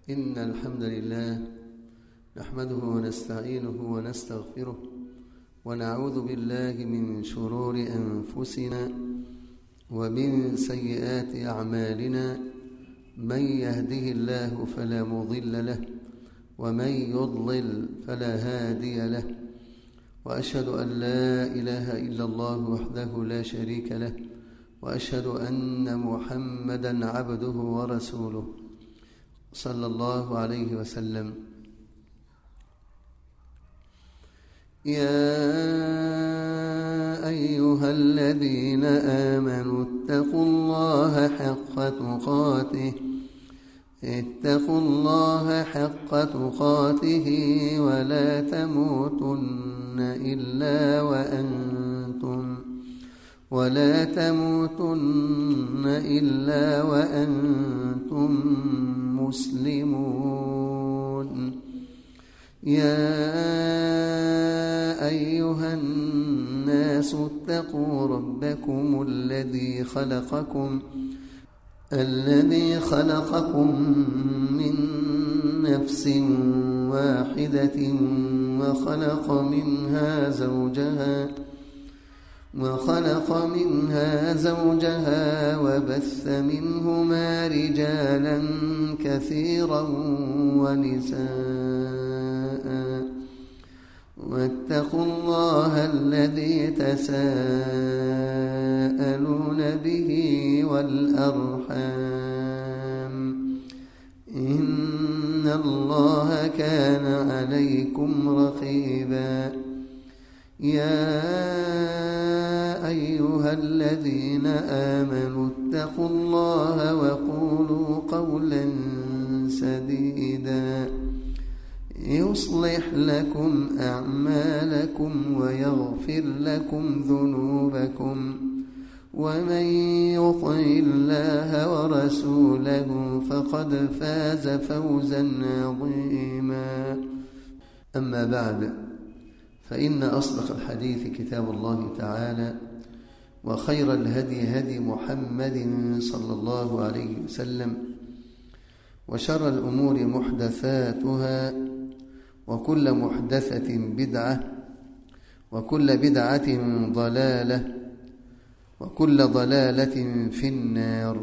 إن الحمد لله نحمده ونستعينه ونستغفره ونعوذ بالله من شرور أنفسنا ومن سيئات أعمالنا. من يهده الله فلا مضل له ومن يضلل فلا هادي له، وأشهد أن لا إله إلا الله وحده لا شريك له، وأشهد أن محمدًا عبده ورسوله صلى الله عليه وسلم. يا أيها الذين آمنوا اتقوا الله حق تقاته ولا تموتن إلا وأنتم مسلمون. يا أيها الناس اتقوا ربكم الذي خلقكم من نفس واحدة وخلق منها زوجها وبث منهما رجالا كثيرا ونساء، واتقوا الله الذي تساءلون به والأرحام، إن الله كان عليكم رقيبا. يا أيها الذين آمنوا اتقوا الله وقولوا قولا سديدا يصلح لكم أعمالكم ويغفر لكم ذنوبكم، ومن يطع الله ورسوله فقد فاز فوزا عظيما. أما بعد، فإن أصدق الحديث كتاب الله تعالى، وخير الهدي هدي محمد صلى الله عليه وسلم، وشر الأمور محدثاتها، وكل محدثة بدعة، وكل بدعة ضلالة، وكل ضلالة في النار.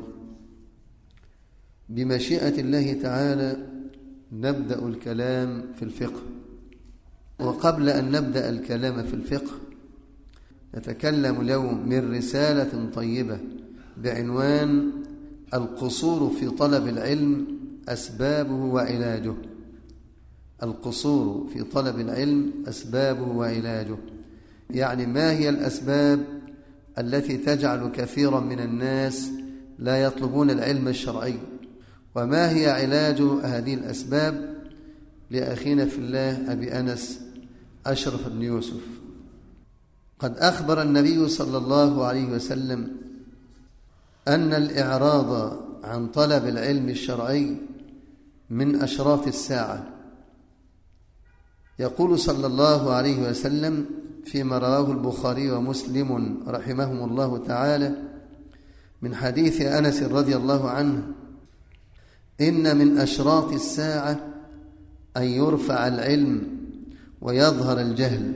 بمشيئة الله تعالى نبدأ الكلام في الفقه. وقبل أن نبدأ الكلام في الفقه نتكلم اليوم من رسالة طيبة بعنوان القصور في طلب العلم أسبابه وعلاجه. القصور في طلب العلم أسبابه وعلاجه، يعني ما هي الأسباب التي تجعل كثيرا من الناس لا يطلبون العلم الشرعي، وما هي علاج هذه الأسباب؟ لأخينا في الله أبي أنس أشرف بن يوسف. قد أخبر النبي صلى الله عليه وسلم أن الإعراض عن طلب العلم الشرعي من أشراط الساعة. يقول صلى الله عليه وسلم فيما رواه البخاري ومسلم رحمهم الله تعالى من حديث أنس رضي الله عنه: إن من أشراط الساعة أن يرفع العلم ويظهر الجهل.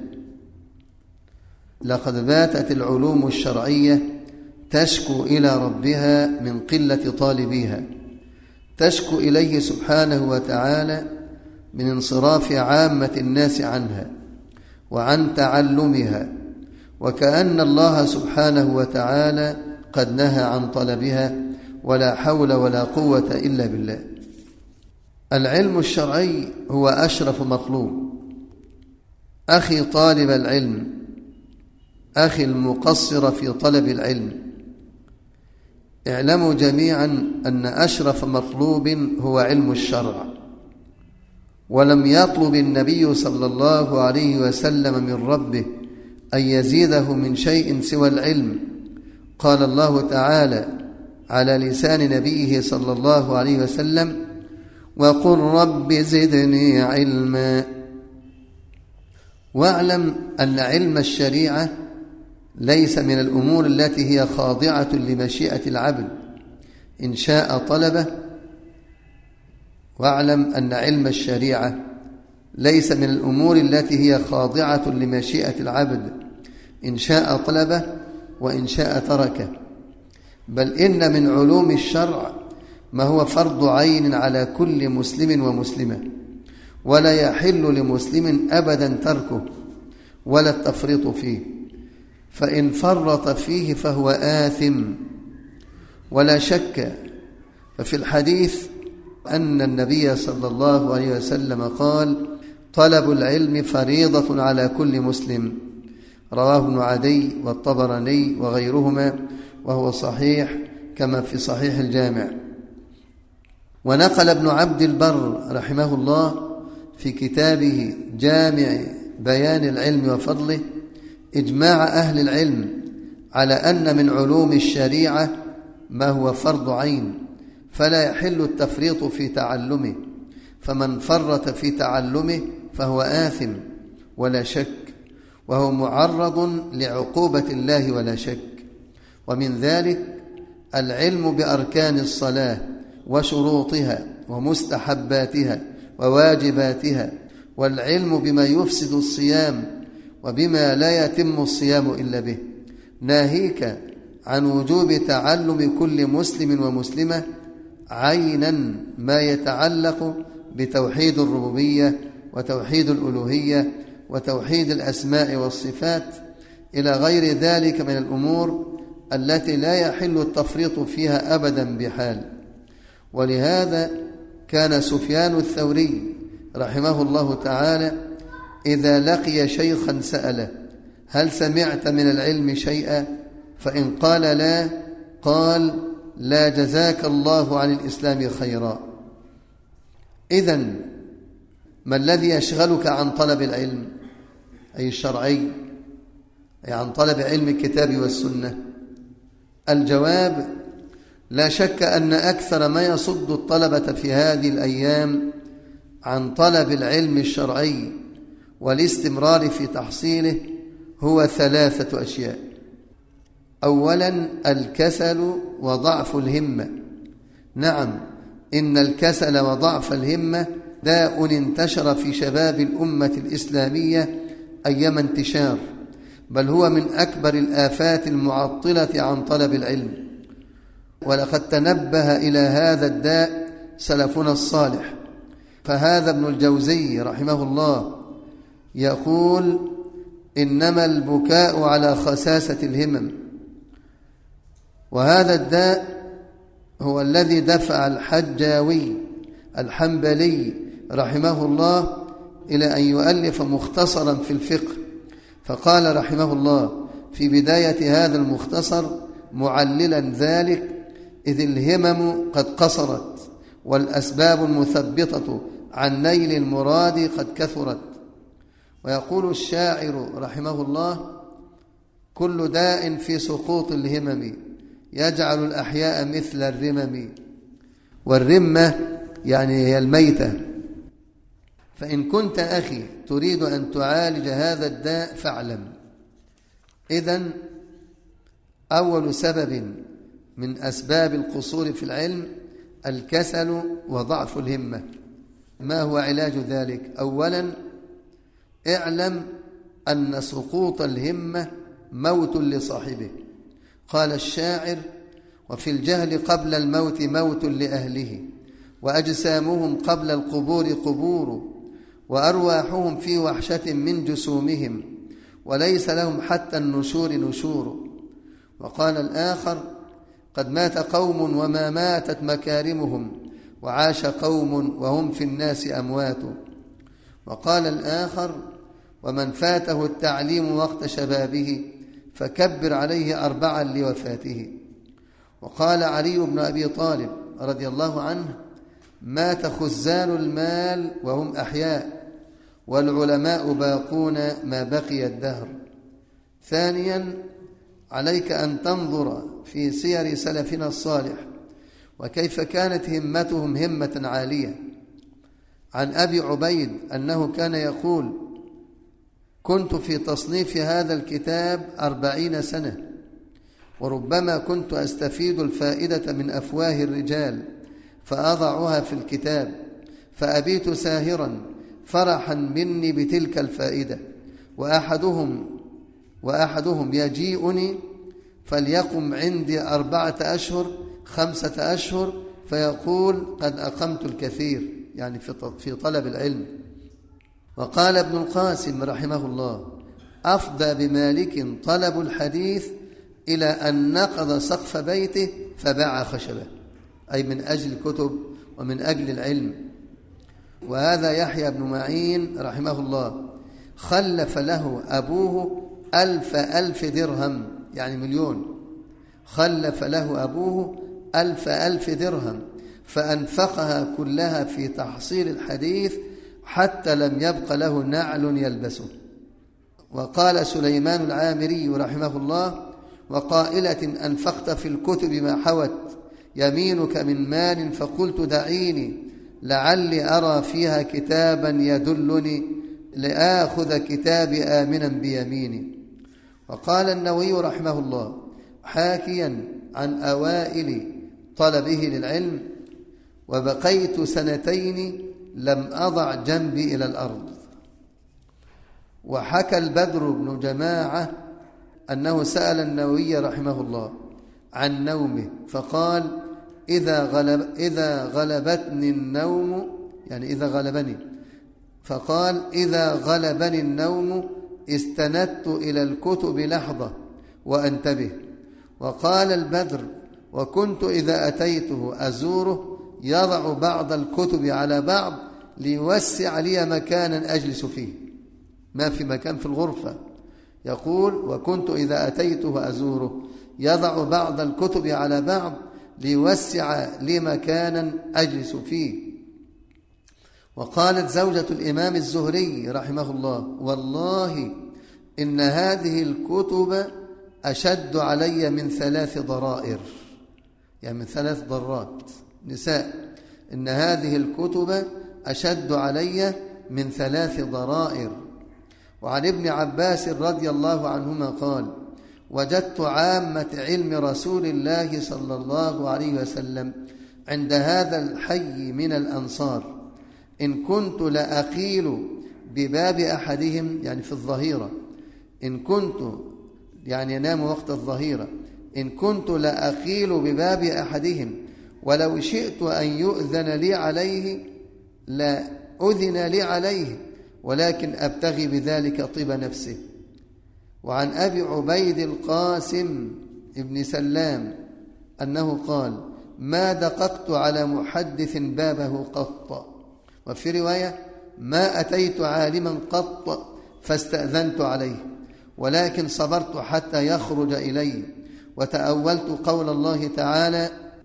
لقد باتت العلوم الشرعية تشكو إلى ربها من قلة طالبيها، تشكو إليه سبحانه وتعالى من انصراف عامة الناس عنها وعن تعلمها، وكأن الله سبحانه وتعالى قد نهى عن طلبها، ولا حول ولا قوة إلا بالله. العلم الشرعي هو أشرف مطلوب. أخي طالب العلم، أخي المقصر في طلب العلم، اعلموا جميعا أن أشرف مطلوب هو علم الشرع. ولم يطلب النبي صلى الله عليه وسلم من ربه أن يزيده من شيء سوى العلم. قال الله تعالى على لسان نبيه صلى الله عليه وسلم: وقل رب زدني علما. واعلم أن علم الشريعة ليس من الأمور التي هي خاضعة لمشيئة العبد، إن شاء طلبه واعلم أن علم الشريعة ليس من الأمور التي هي خاضعة لمشيئة العبد إن شاء طلبه وإن شاء تركه، بل إن من علوم الشرع ما هو فرض عين على كل مسلم ومسلمة، ولا يحل لمسلم أبدا تركه ولا التفريط فيه، فإن فرط فيه فهو آثم ولا شك. ففي الحديث أن النبي صلى الله عليه وسلم قال: طلب العلم فريضة على كل مسلم، رواه ابن عدي والطبراني وغيرهما، وهو صحيح كما في صحيح الجامع. ونقل ابن عبد البر رحمه الله في كتابه جامع بيان العلم وفضله إجماع أهل العلم على أن من علوم الشريعة ما هو فرض عين، فلا يحل التفريط في تعلمه، فمن فرط في تعلمه فهو آثم ولا شك، وهو معرض لعقوبة الله ولا شك. ومن ذلك العلم بأركان الصلاة وشروطها ومستحباتها وواجباتها، والعلم بما يفسد الصيام وبما لا يتم الصيام إلا به، ناهيك عن وجوب تعلم كل مسلم ومسلمة عينا ما يتعلق بتوحيد الربوبية وتوحيد الألوهية وتوحيد الأسماء والصفات إلى غير ذلك من الأمور التي لا يحل التفريط فيها أبدا بحال. ولهذا كان سفيان الثوري رحمه الله تعالى إذا لقي شيخا سأله: هل سمعت من العلم شيئا؟ فإن قال لا، قال: لا جزاك الله عن الإسلام خيرا. إذن ما الذي يشغلك عن طلب العلم أي الشرعي، أي عن طلب علم الكتاب والسنة؟ الجواب: لا شك أن أكثر ما يصد الطلبة في هذه الأيام عن طلب العلم الشرعي والاستمرار في تحصيله هو 3 أشياء. أولا الكسل وضعف الهمة. نعم، إن الكسل وضعف الهمة داء انتشر في شباب الأمة الإسلامية أيما انتشار، بل هو من أكبر الآفات المعطلة عن طلب العلم. ولقد تنبه إلى هذا الداء سلفنا الصالح، فهذا ابن الجوزي رحمه الله يقول: إنما البكاء على خساسة الهمم. وهذا الداء هو الذي دفع الحجاوي الحنبلي رحمه الله إلى أن يؤلف مختصرا في الفقه، فقال رحمه الله في بداية هذا المختصر معللا ذلك: إذ الهمم قد قصرت، والأسباب المثبطة عن نيل المراد قد كثرت. ويقول الشاعر رحمه الله: كل داء في سقوط الهمم يجعل الأحياء مثل الرمم. والرمة يعني هي الميتة. فإن كنت أخي تريد أن تعالج هذا الداء فاعلم: إذن أول سبب من أسباب القصور في العلم الكسل وضعف الهمة. ما هو علاج ذلك؟ أولا اعلم أن سقوط الهمة موت لصاحبه. قال الشاعر: وفي الجهل قبل الموت موت لأهله، وأجسامهم قبل القبور قبور، وأرواحهم في وحشة من جسومهم، وليس لهم حتى النشور نشور. وقال الآخر: قد مات قوم وما ماتت مكارمهم، وعاش قوم وهم في الناس أموات. وقال الآخر: ومن فاته التعليم وقت شبابه فكبر عليه 4 لوفاته. وقال علي بن أبي طالب رضي الله عنه: مات خزان المال وهم أحياء، والعلماء باقون ما بقي الدهر. ثانيا عليك أن تنظر في سير سلفنا الصالح وكيف كانت همتهم همة عالية. عن أبي عبيد أنه كان يقول: كنت في تصنيف هذا الكتاب 40 سنة، وربما كنت أستفيد الفائدة من أفواه الرجال فأضعها في الكتاب، فأبيت ساهرا فرحا مني بتلك الفائدة، وأحدهم يجيئني فليقم عندي 4 أشهر 5 أشهر فيقول قد أقمت الكثير، يعني في طلب العلم. وقال ابن القاسم رحمه الله: أفضى بمالك طلب الحديث إلى أن نقض سقف بيته فباع خشبه، أي من أجل الكتب ومن أجل العلم. وهذا يحيى بن معين رحمه الله خلف له أبوه 1000 درهم، يعني 1,000,000. خلف له أبوه 1000 درهم فأنفقها كلها في تحصيل الحديث حتى لم يبق له نعل يلبسه. وقال سليمان العامري رحمه الله: وقائلة أنفقت في الكتب ما حوت يمينك من مال فقلت دعيني لعلي أرى فيها كتابا يدلني لآخذ كتابي آمنا بيميني. وقال النووي رحمه الله حاكيا عن أوائل طلبه للعلم: وبقيت 2 لم أضع جنبي إلى الأرض. وحكى البدر بن جماعة أنه سأل النووي رحمه الله عن نومه فقال: إذا غلبتني النوم، يعني إذا غلبني، فقال: إذا غلبني النوم استندت إلى الكتب لحظة وأنتبه. وقال البدر: وكنت إذا أتيته أزوره يضع بعض الكتب على بعض ليوسع لي مكانا أجلس فيه، ما في مكان في الغرفة. يقول: وكنت إذا أتيته أزوره يضع بعض الكتب على بعض ليوسع لي مكانا أجلس فيه. وقالت زوجة الإمام الزهري رحمه الله: والله إن هذه الكتب أشد علي من 3 ضرائر، يعني من 3 ضرات نساء. إن هذه الكتب أشد علي من 3 ضرائر. وعن ابن عباس رضي الله عنهما قال: وجدت عامة علم رسول الله صلى الله عليه وسلم عند هذا الحي من الأنصار، إن كنت لأقيل بباب أحدهم، يعني في الظهيرة، إن كنت يعني ينام وقت الظهيرة، إن كنت لأقيل بباب أحدهم ولو شئت أن يؤذن لي عليه لأذن لي عليه، ولكن أبتغي بذلك طيب نفسه. وعن أبي عبيد القاسم ابن سلام أنه قال: ما دققت على محدث بابه قط. وفي رواية: ما أتيت عالما قط فاستأذنت عليه، ولكن صبرت حتى يخرج إلي. وتأولت قول الله تعالى: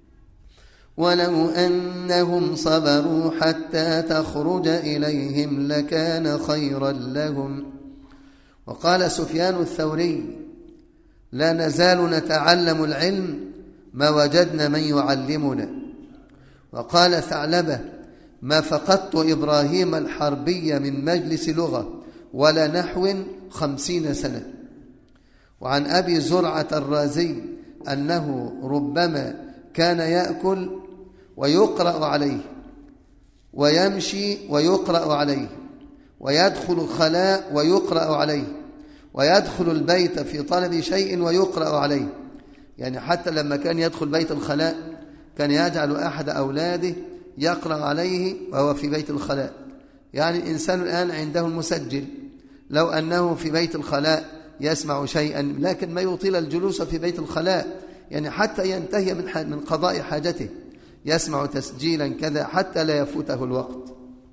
ولو أنهم صبروا حتى تخرج إليهم لكان خيرا لهم. وقال سفيان الثوري: لا نزال نتعلم العلم ما وجدنا من يعلمنا. وقال ثعلبة: ما فقدت إبراهيم الحربي من مجلس لغة ولا نحو 50 سنة. وعن أبي زرعة الرازي أنه ربما كان يأكل ويقرأ عليه، ويمشي ويقرأ عليه، ويدخل الخلاء ويقرأ عليه، ويدخل البيت في طلب شيء ويقرأ عليه. يعني حتى لما كان يدخل بيت الخلاء كان يجعل أحد أولاده يقرأ عليه وهو في بيت الخلاء. يعني الإنسان الآن عنده المسجل، لو أنه في بيت الخلاء يسمع شيئا، لكن ما يطيل الجلوس في بيت الخلاء، يعني حتى ينتهي من قضاء حاجته يسمع تسجيلا كذا حتى لا يفوته الوقت.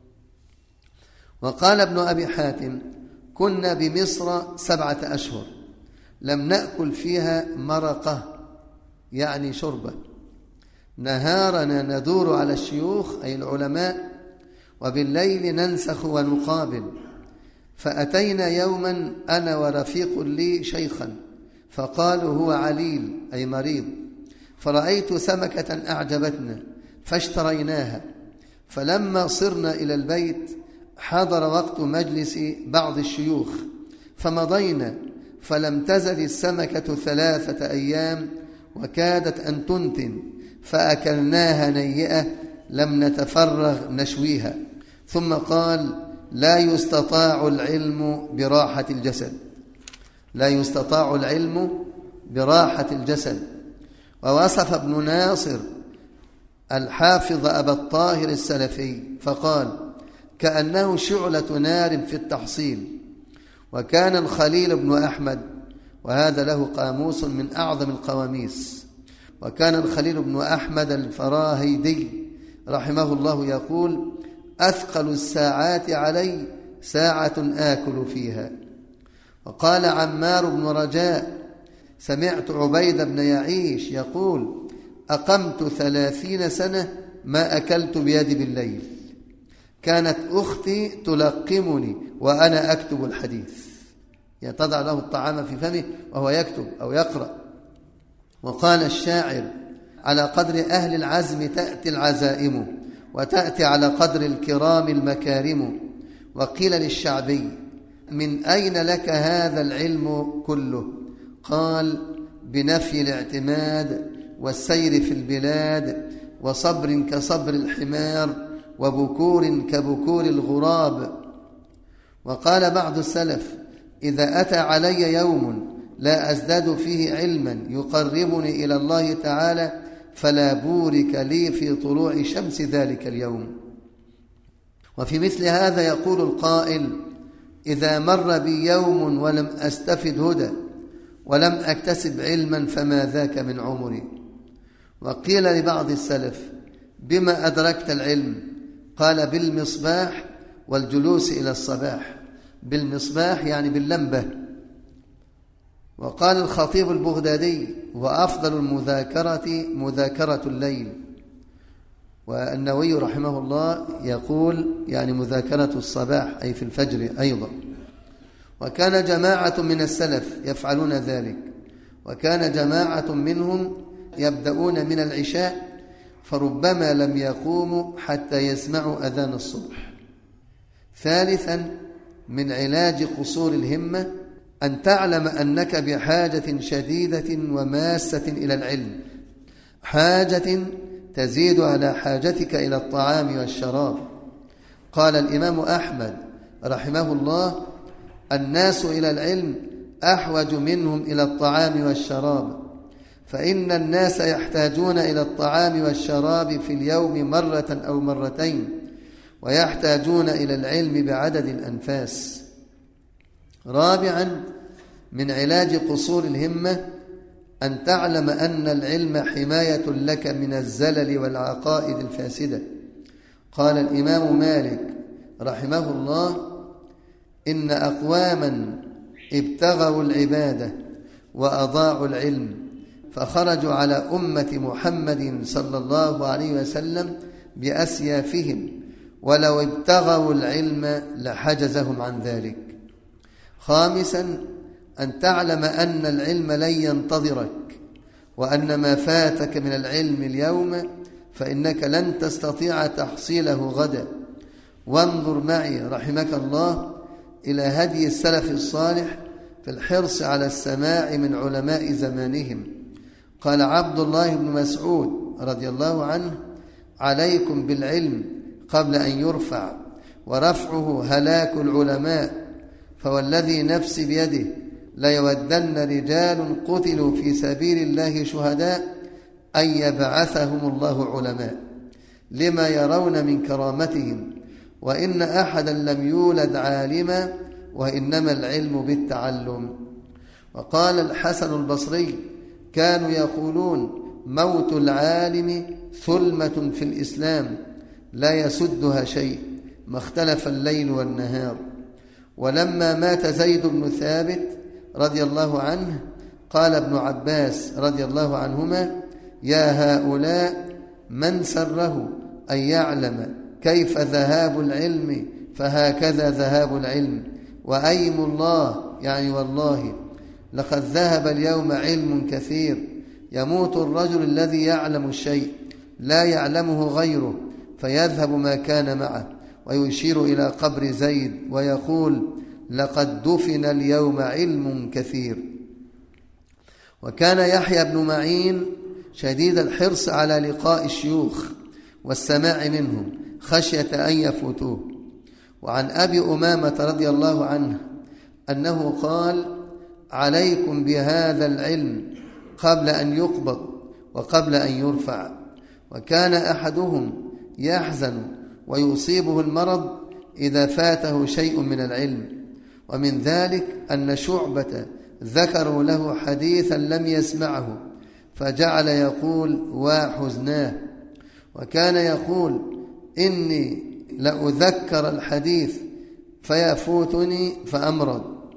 وقال ابن أبي حاتم: كنا بمصر 7 أشهر لم نأكل فيها مرقة، يعني شربة. نهارنا ندور على الشيوخ أي العلماء، وبالليل ننسخ ونقابل. فأتينا يوما أنا ورفيق لي شيخا فقالوا هو عليل أي مريض، فرأيت سمكة أعجبتنا فاشتريناها. فلما صرنا إلى البيت حضر وقت مجلس بعض الشيوخ فمضينا، فلم تزل السمكة 3 أيام وكادت أن تنتن، فأكلناها نيئة لم نتفرغ نشويها. ثم قال: لا يستطاع العلم براحة الجسد، لا يستطاع العلم براحة الجسد. ووصف ابن ناصر الحافظ أبا الطاهر السلفي فقال: كأنه شعلة نار في التحصيل. وكان الخليل بن أحمد، وهذا له قاموس من أعظم القواميس، وكان الخليل بن أحمد الفراهيدي رحمه الله يقول: أثقل الساعات علي ساعة آكل فيها. وقال عمار بن رجاء: سمعت عبيد بن يعيش يقول: أقمت 30 سنة ما أكلت بيدي بالليل، كانت أختي تلقمني وأنا أكتب الحديث، يعني تضع له الطعام في فمه وهو يكتب أو يقرأ. وقال الشاعر: على قدر أهل العزم تأتي العزائم، وتأتي على قدر الكرام المكارم. وقيل للشعبي: من أين لك هذا العلم كله؟ قال: بنفي الاعتماد، والسير في البلاد، وصبر كصبر الحمار، وبكور كبكور الغراب. وقال بعض السلف: إذا أتى علي يوم لا أزداد فيه علما يقربني إلى الله تعالى فلا بورك لي في طلوع شمس ذلك اليوم. وفي مثل هذا يقول القائل: إذا مر بي يوم ولم أستفد هدى ولم أكتسب علما فما ذاك من عمري. وقيل لبعض السلف: بما أدركت العلم؟ قال: بالمصباح والجلوس إلى الصباح. بالمصباح يعني باللمبة. وقال الخطيب البغدادي: وأفضل المذاكرة مذاكرة الليل. والنووي رحمه الله يقول يعني مذاكرة الصباح أي في الفجر أيضا. وكان جماعة من السلف يفعلون ذلك، وكان جماعة منهم يبدأون من العشاء فربما لم يقوموا حتى يسمعوا أذان الصبح. ثالثا من علاج قصور الهمة أن تعلم أنك بحاجة شديدة وماسة إلى العلم، حاجة تزيد على حاجتك إلى الطعام والشراب. قال الإمام أحمد رحمه الله: الناس إلى العلم أحوج منهم إلى الطعام والشراب، فإن الناس يحتاجون إلى الطعام والشراب في اليوم مرة أو مرتين، ويحتاجون إلى العلم بعدد الأنفاس. رابعا من علاج قصور الهمة أن تعلم أن العلم حماية لك من الزلل والعقائد الفاسدة. قال الإمام مالك رحمه الله: إن أقواما ابتغوا العبادة وأضاعوا العلم فخرجوا على أمة محمد صلى الله عليه وسلم بأسيافهم، ولو ابتغوا العلم لحجزهم عن ذلك. خامسا أن تعلم أن العلم لن ينتظرك، وأن ما فاتك من العلم اليوم فإنك لن تستطيع تحصيله غدا. وانظر معي رحمك الله إلى هدي السلف الصالح في الحرص على السماع من علماء زمانهم. قال عبد الله بن مسعود رضي الله عنه: عليكم بالعلم قبل أن يرفع، ورفعه هلاك العلماء، فوالذي نفسي بيده ليودن رجال قتلوا في سبيل الله شهداء أن يبعثهم الله علماء لما يرون من كرامتهم، وإن أحدا لم يولد عالما، وإنما العلم بالتعلم. وقال الحسن البصري: كانوا يقولون موت العالم ثلمة في الإسلام لا يسدها شيء، ما اختلف الليل والنهار. ولما مات زيد بن ثابت رضي الله عنه قال ابن عباس رضي الله عنهما: يا هؤلاء من سره أن يعلم كيف ذهاب العلم فهكذا ذهاب العلم، وأيم الله يعني والله لقد ذهب اليوم علم كثير، يموت الرجل الذي يعلم الشيء لا يعلمه غيره فيذهب ما كان معه، ويشير إلى قبر زيد ويقول: لقد دفن اليوم علم كثير. وكان يحيى بن معين شديد الحرص على لقاء الشيوخ، والسماع منهم خشية أن يفوتوه. وعن أبي أمامة رضي الله عنه أنه قال: عليكم بهذا العلم قبل أن يقبض وقبل أن يرفع. وكان أحدهم يحزن ويصيبه المرض إذا فاته شيء من العلم. ومن ذلك أن شعبة ذكروا له حديثا لم يسمعه فجعل يقول: وحزناه. وكان يقول: إني لأذكر الحديث فيفوتني فأمرض.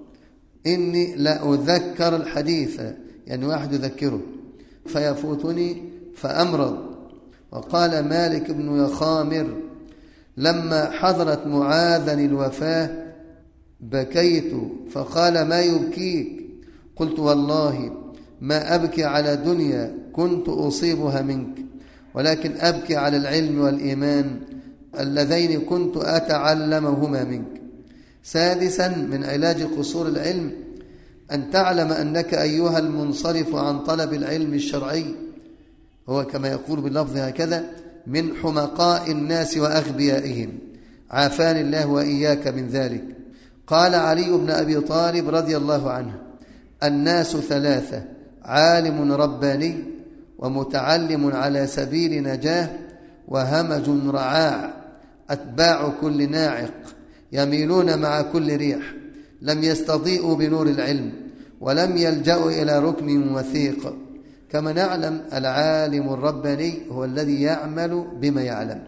إني لأذكر الحديث، يعني واحد يذكره، فيفوتني فأمرض. وقال مالك بن يخامر: لما حضرت معاذا الوفاة بكيت، فقال: ما يبكيك؟ قلت: والله ما أبكي على دنيا كنت أصيبها منك، ولكن أبكي على العلم والإيمان اللذين كنت أتعلمهما منك. سادسا من علاج قصور العلم أن تعلم أنك أيها المنصرف عن طلب العلم الشرعي، هو كما يقول باللفظ هكذا: من حمقاء الناس وأغبيائهم، عافاني الله وإياك من ذلك. قال علي بن أبي طالب رضي الله عنه: الناس ثلاثة: عالم رباني، ومتعلم على سبيل نجاه، وهمج رعاع، أتباع كل ناعق، يميلون مع كل ريح، لم يستضيئوا بنور العلم، ولم يلجأوا إلى ركن وثيق. كما نعلم العالم الرباني هو الذي يعمل بما يعلم.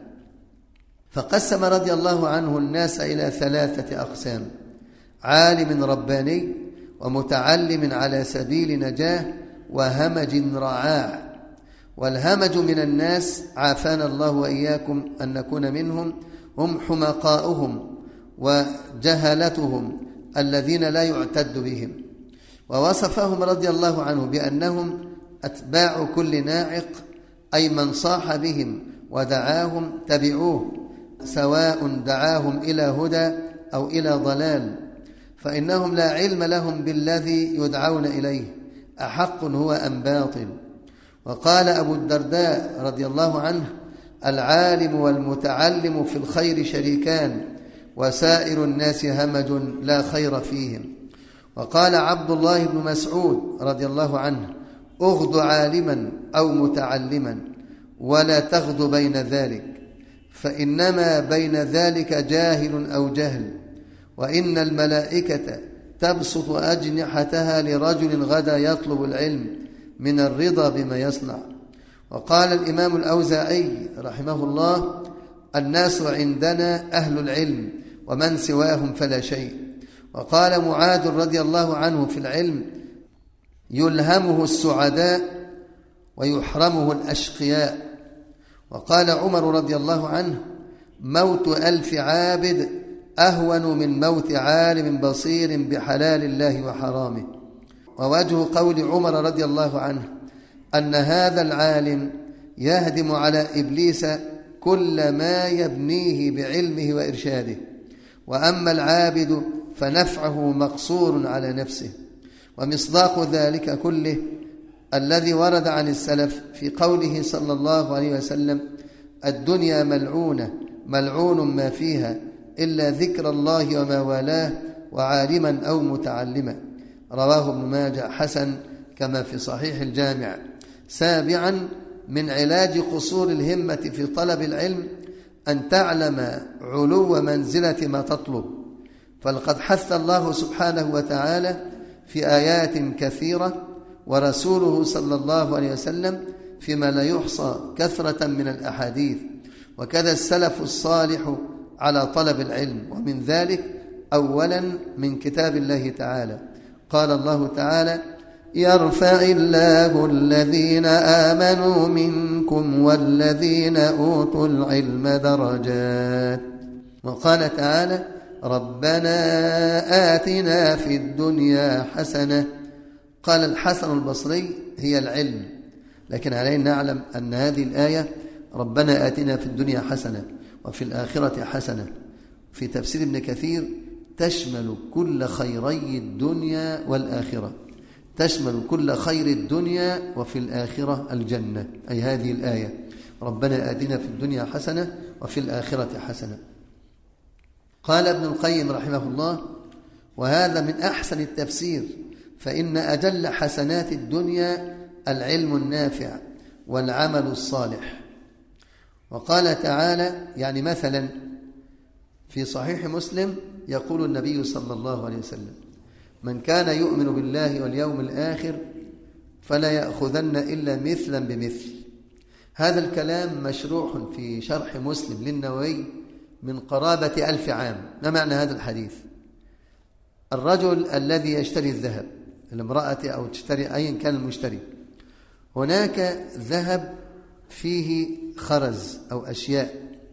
فقسم رضي الله عنه الناس إلى 3 أقسام: عالم رباني، ومتعلم على سبيل نجاه، وهمج رعاع. والهمج من الناس عافانا الله وإياكم أن نكون منهم، هم حمقاؤهم وجهلتهم الذين لا يعتد بهم. ووصفهم رضي الله عنه بأنهم أتباع كل ناعق، أي من صاح بهم ودعاهم تبعوه، سواء دعاهم إلى هدى أو إلى ضلال، فإنهم لا علم لهم بالذي يدعون إليه، أحق هو أم باطل. وقال أبو الدرداء رضي الله عنه: العالم والمتعلم في الخير شريكان، وسائر الناس همج لا خير فيهم. وقال عبد الله بن مسعود رضي الله عنه: اغض عالما أو متعلما، ولا تغض بين ذلك، فإنما بين ذلك جاهل أو جهل، وإن الملائكة تبسط أجنحتها لرجل غدا يطلب العلم من الرضا بما يصنع. وقال الإمام الأوزاعي رحمه الله: الناس عندنا أهل العلم، ومن سواهم فلا شيء. وقال معاذ رضي الله عنه في العلم: يلهمه السعداء ويحرمه الأشقياء. وقال عمر رضي الله عنه: موت 1000 عابد أهون من موت عالم بصير بحلال الله وحرامه. ووجه قول عمر رضي الله عنه أن هذا العالم يهدم على إبليس كل ما يبنيه بعلمه وإرشاده، وأما العابد فنفعه مقصور على نفسه. ومصداق ذلك كله الذي ورد عن السلف في قوله صلى الله عليه وسلم: الدنيا ملعونة، ملعون ما فيها إلا ذكر الله وما والاه، وعالما أو متعلما. رواه ابن ماجه حسن كما في صحيح الجامع. سابعا من علاج قصور الهمة في طلب العلم أن تعلم علو منزلة ما تطلب، فلقد حث الله سبحانه وتعالى في آيات كثيرة، ورسوله صلى الله عليه وسلم فيما لا يحصى كثرة من الأحاديث، وكذا السلف الصالح على طلب العلم. ومن ذلك أولا من كتاب الله تعالى، قال الله تعالى: يرفع الله الذين آمنوا منكم والذين أوتوا العلم درجات. وقال تعالى: ربنا آتنا في الدنيا حسنة. قال الحسن البصري: هي العلم، لكن علينا نعلم أن هذه الآية ربنا آتنا في الدنيا حسنة وفي الآخرة حسنة في تفسير ابن كثير تشمل كل خيري الدنيا والآخرة، تشمل كل خير الدنيا وفي الآخرة الجنة، أي هذه الآية. ربنا آتنا في الدنيا حسنة وفي الآخرة حسنة. قال ابن القيم رحمه الله: وهذا من أحسن التفسير، فإن أجل حسنات الدنيا العلم النافع والعمل الصالح. وقال تعالى، يعني مثلا في صحيح مسلم يقول النبي صلى الله عليه وسلم: من كان يؤمن بالله واليوم الآخر فلا يأخذن إلا مثلا بمثل. هذا الكلام مشروح في شرح مسلم للنووي من قرابة 1000 عام. ما معنى هذا الحديث؟ الرجل الذي يشتري الذهب، الامرأة أو تشتري أيا كان المشتري، هناك ذهب فيه خرز أو أشياء،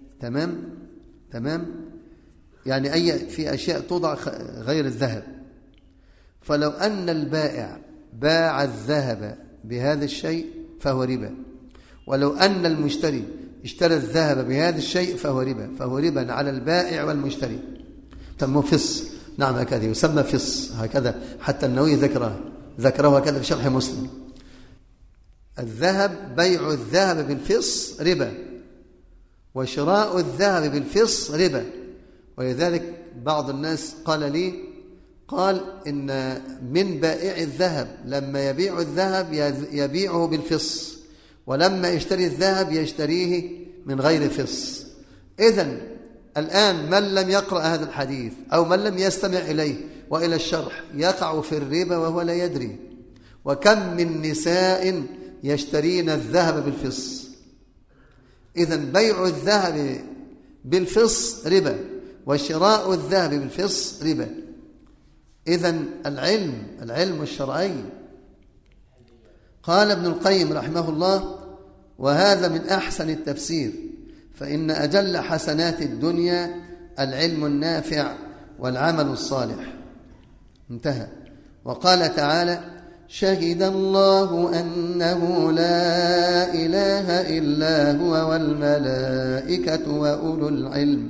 تمام، يعني في أشياء توضع غير الذهب. فلو أن البائع باع الذهب بهذا الشيء فهو ربا، ولو أن المشتري اشترى الذهب بهذا الشيء فهو ربا على البائع والمشتري. تم فص، نعم هكذا يسمى فص، هكذا حتى النووي ذكره هكذا في شرح مسلم. الذهب، بيع الذهب بالفص ربا، وشراء الذهب بالفص ربا. ولذلك بعض الناس قال إن من بائع الذهب لما يبيع الذهب يبيعه بالفص، ولما يشتري الذهب يشتريه من غير فص. إذن الآن من لم يقرأ هذا الحديث أو من لم يستمع إليه وإلى الشرح يقع في الربا وهو لا يدري. وكم من نساء يشترين الذهب بالفص. إذن بيع الذهب بالفص ربا، وشراء الذهب بالفص ربا. إذن العلم الشرعي. قال ابن القيم رحمه الله: وهذا من أحسن التفسير، فإن أجل حسنات الدنيا العلم النافع والعمل الصالح. انتهى. وقال تعالى: شهد الله أنه لا إله إلا هو والملائكة وأولو العلم.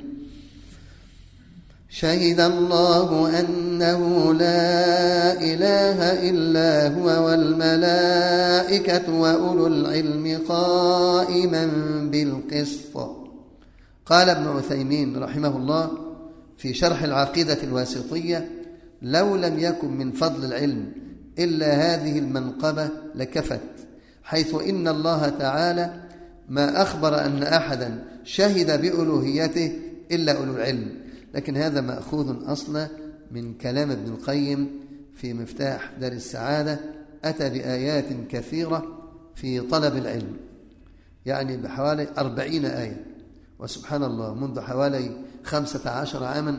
شهد الله أنه لا إله إلا هو والملائكة وأولو العلم قائما بالقسط. قال ابن عثيمين رحمه الله في شرح العقيدة الواسطية: لو لم يكن من فضل العلم إلا هذه المنقبة لكفت، حيث إن الله تعالى ما أخبر أن أحدا شهد بألوهيته إلا أولو العلم. لكن هذا مأخوذ أصلا من كلام ابن القيم في مفتاح دار السعادة، أتى بآيات كثيرة في طلب العلم، يعني بحوالي 40 آية. وسبحان الله، منذ حوالي 15 عاما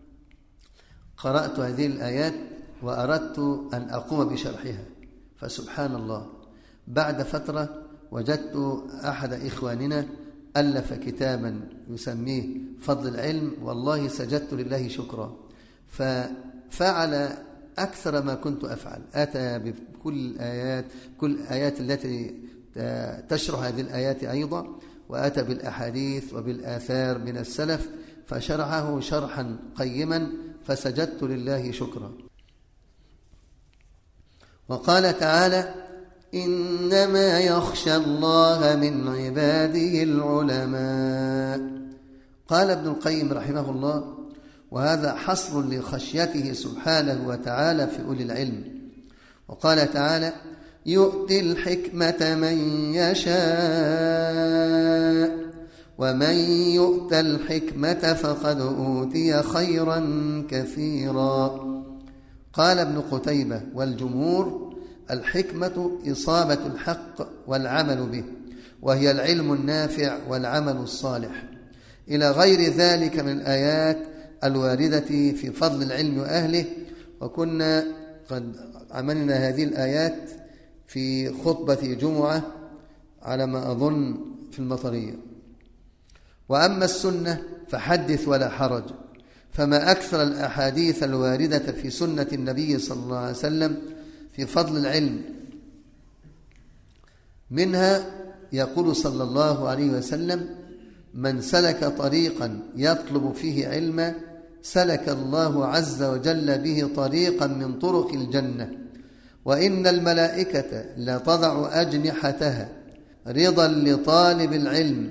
قرأت هذه الآيات وأردت أن أقوم بشرحها، فسبحان الله بعد فترة وجدت أحد إخواننا ألف كتابا يسميه فضل العلم، والله سجدت لله شكرا، ففعل أكثر ما كنت أفعل. أتى بكل الآيات، كل الآيات التي تشرح هذه الآيات أيضا، وأتى بالأحاديث وبالآثار من السلف، فشرحه شرحا قيما، فسجدت لله شكرا. وقال تعالى: إنما يخشى الله من عباده العلماء. قال ابن القيم رحمه الله: وهذا حصر لخشيته سبحانه وتعالى في أولي العلم. وقال تعالى: يؤتي الحكمة من يشاء ومن يؤت الحكمة فقد أوتي خيرا كثيرا. قال ابن قتيبة والجمهور: الحكمة إصابة الحق والعمل به، وهي العلم النافع والعمل الصالح، إلى غير ذلك من الآيات الواردة في فضل العلم وأهله. وكنا قد عملنا هذه الآيات في خطبة جمعة على ما أظن في المطرية. وأما السنة فحدث ولا حرج، فما أكثر الأحاديث الواردة في سنة النبي صلى الله عليه وسلم في فضل العلم. منها يقول صلى الله عليه وسلم: من سلك طريقا يطلب فيه علما سلك الله عز وجل به طريقا من طرق الجنة، وإن الملائكة لا تضع أجنحتها رضا لطالب العلم،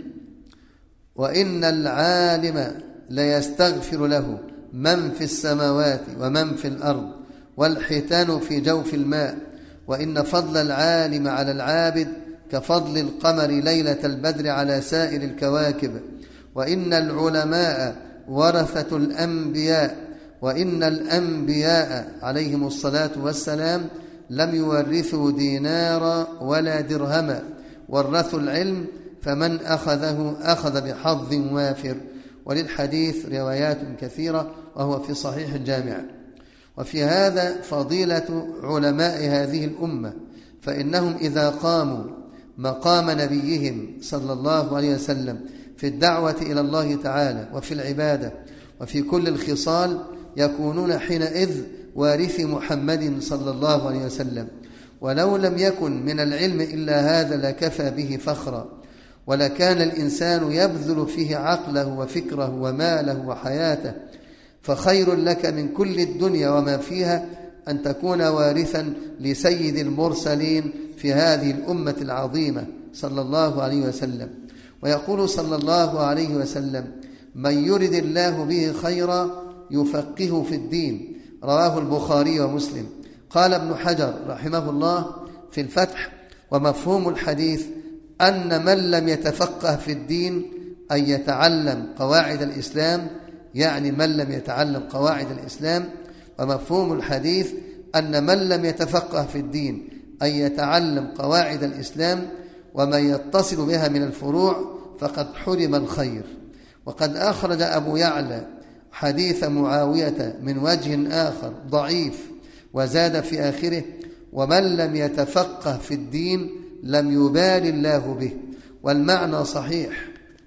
وإن العالم ليستغفر له من في السماوات ومن في الأرض والحيتان في جوف الماء، وإن فضل العالم على العابد كفضل القمر ليلة البدر على سائر الكواكب، وإن العلماء ورثة الأنبياء، وإن الأنبياء عليهم الصلاة والسلام لم يورثوا دينارا ولا درهما، ورثوا العلم فمن أخذه أخذ بحظ وافر. وللحديث روايات كثيرة وهو في صحيح الجامع. وفي هذا فضيلة علماء هذه الأمة، فإنهم إذا قاموا مقام نبيهم صلى الله عليه وسلم في الدعوة إلى الله تعالى وفي العبادة وفي كل الخصال يكونون حينئذ وارث محمد صلى الله عليه وسلم. ولو لم يكن من العلم إلا هذا لكفى به فخرا، ولكان الإنسان يبذل فيه عقله وفكره وماله وحياته. فخير لك من كل الدنيا وما فيها أن تكون وارثا لسيد المرسلين في هذه الأمة العظيمة صلى الله عليه وسلم. ويقول صلى الله عليه وسلم: من يرد الله به خيرا يفقهه في الدين، رواه البخاري ومسلم. قال ابن حجر رحمه الله في الفتح: ومفهوم الحديث أن من لم يتفقه في الدين أن يتعلم قواعد الإسلام، يعني من لم يتعلم قواعد الإسلام. ومفهوم الحديث أن من لم يتفقه في الدين أن يتعلم قواعد الإسلام وما يتصل بها من الفروع فقد حرم الخير. وقد أخرج أبو يعلى حديث معاوية من وجه آخر ضعيف، وزاد في آخره: ومن لم يتفقه في الدين لم يبال الله به. والمعنى صحيح،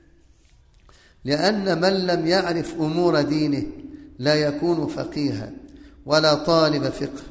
لأن من لم يعرف أمور دينه لا يكون فقيها ولا طالب فقه،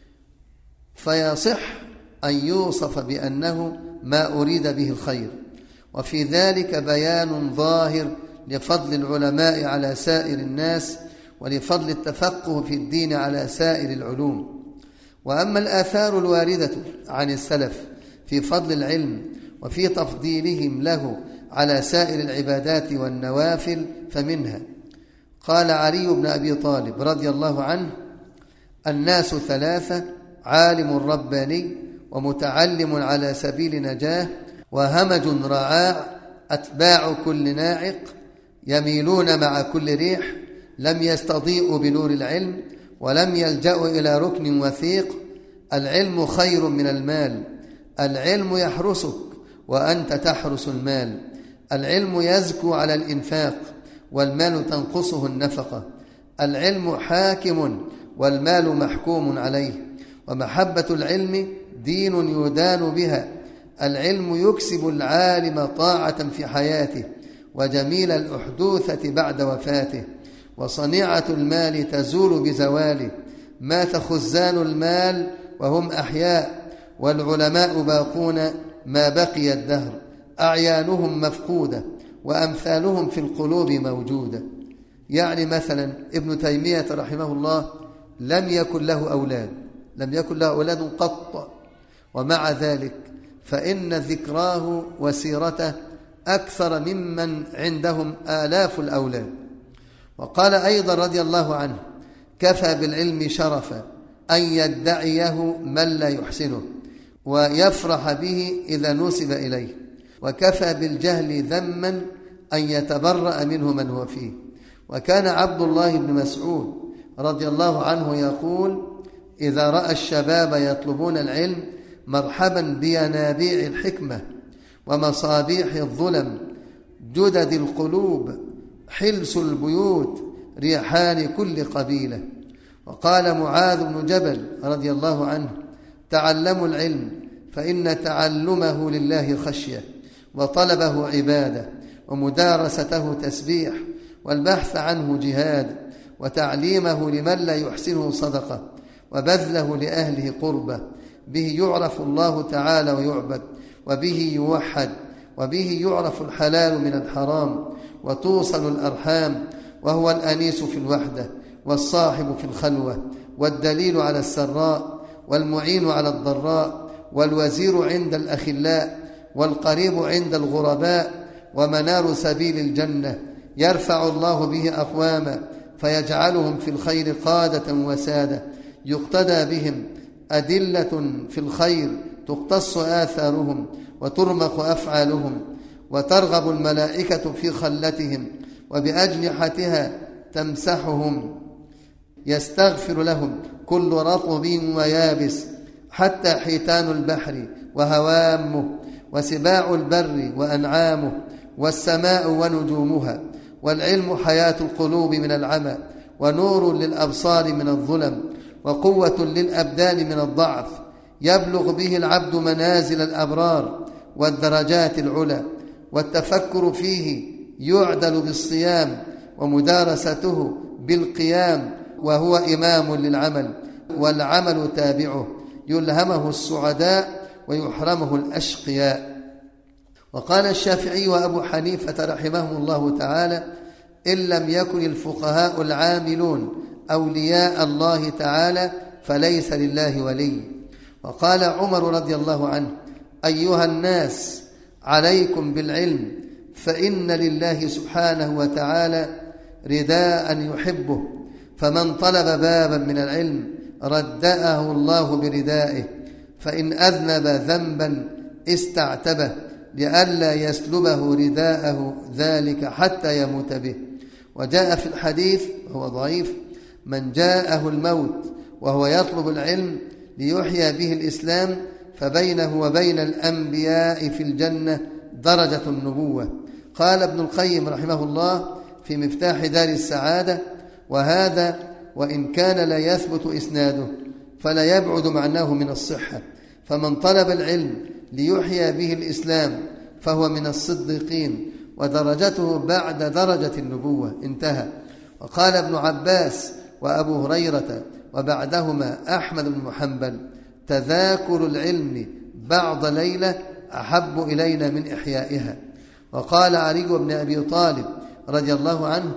فيصح أن يوصف بأنه ما أريد به الخير. وفي ذلك بيان ظاهر لفضل العلماء على سائر الناس، ولفضل التفقه في الدين على سائر العلوم. وأما الآثار الواردة عن السلف في فضل العلم وفي تفضيلهم له على سائر العبادات والنوافل فمنها: قال علي بن أبي طالب رضي الله عنه: الناس ثلاثة: عالم رباني، ومتعلم على سبيل نجاه، وهمج رعاع أتباع كل ناعق، يميلون مع كل ريح، لم يستضيئوا بنور العلم ولم يلجأوا إلى ركن وثيق. العلم خير من المال، العلم يحرسك وأنت تحرس المال، العلم يزكو على الإنفاق والمال تنقصه النفقة، العلم حاكم والمال محكوم عليه، ومحبة العلم دين يدان بها. العلم يكسب العالم طاعة في حياته وجميل الأحدوثة بعد وفاته، وصنيعة المال تزول بزواله. مات خزان المال وهم أحياء، والعلماء باقون ما بقي الدهر، أعيانهم مفقودة وأمثالهم في القلوب موجودة. يعني مثلا ابن تيمية رحمه الله لم يكن له أولاد قط، ومع ذلك فإن ذكراه وسيرته أكثر ممن عندهم آلاف الأولاد. وقال أيضا رضي الله عنه: كفى بالعلم شرفا أن يدعيه من لا يحسنه ويفرح به إذا نسب إليه، وكفى بالجهل ذما أن يتبرأ منه من هو فيه. وكان عبد الله بن مسعود رضي الله عنه يقول: إذا رأى الشباب يطلبون العلم مرحبا بينابيع الحكمة ومصابيح الظلم، جدد القلوب، حلس البيوت، ريحان كل قبيلة. وقال معاذ بن جبل رضي الله عنه: تعلموا العلم فإن تعلمه لله خشية، وطلبه عبادة، ومدارسته تسبيح، والبحث عنه جهاد، وتعليمه لمن لا يحسنه صدقة، وبذله لأهله قربة. به يعرف الله تعالى ويعبد، وبه يوحد، وبه يعرف الحلال من الحرام، وتوصل الأرحام، وهو الأنيس في الوحدة، والصاحب في الخلوة، والدليل على السراء، والمعين على الضراء، والوزير عند الأخلاء، والقريب عند الغرباء ومنار سبيل الجنة، يرفع الله به أقواما فيجعلهم في الخير قادة وسادة، يقتدى بهم، أدلة في الخير تقتص آثارهم وترمق أفعالهم، وترغب الملائكة في خلتهم وبأجنحتها تمسحهم، يستغفر لهم كل رطب ويابس، حتى حيتان البحر وهوامه، وسباع البر وأنعامه، والسماء ونجومها، والعلم حياة القلوب من العمى، ونور للأبصار من الظلم، وقوة للأبدان من الضعف، يبلغ به العبد منازل الأبرار والدرجات العلى، والتفكر فيه يعدل بالصيام، ومدارسته بالقيام، وهو إمام للعمل، والعمل تابعه، يلهمه السعداء ويحرمه الأشقياء. وقال الشافعي وأبو حنيفة رحمهم الله تعالى: إن لم يكن الفقهاء العاملون أولياء الله تعالى فليس لله ولي. وقال عمر رضي الله عنه: أيها الناس عليكم بالعلم، فإن لله سبحانه وتعالى رداء يحبه، فمن طلب بابا من العلم ردأه الله بردائه، فإن أذنب ذنبا استعتبه لئلا يسلبه رداءه ذلك حتى يموت به. وجاء في الحديث وهو ضعيف: من جاءه الموت وهو يطلب العلم ليحيى به الإسلام فبينه وبين الأنبياء في الجنة درجة النبوة. قال ابن القيم رحمه الله في مفتاح دار السعادة: وهذا وإن كان لا يثبت إسناده فلا يبعد معناه من الصحة، فمن طلب العلم ليحيى به الإسلام فهو من الصديقين، ودرجته بعد درجة النبوة. انتهى. وقال ابن عباس وأبو هريرة وبعدهما أحمد بن حنبل: تذاكر العلم بعض ليلة أحب إلينا من إحيائها. وقال علي بن أبي طالب رضي الله عنه: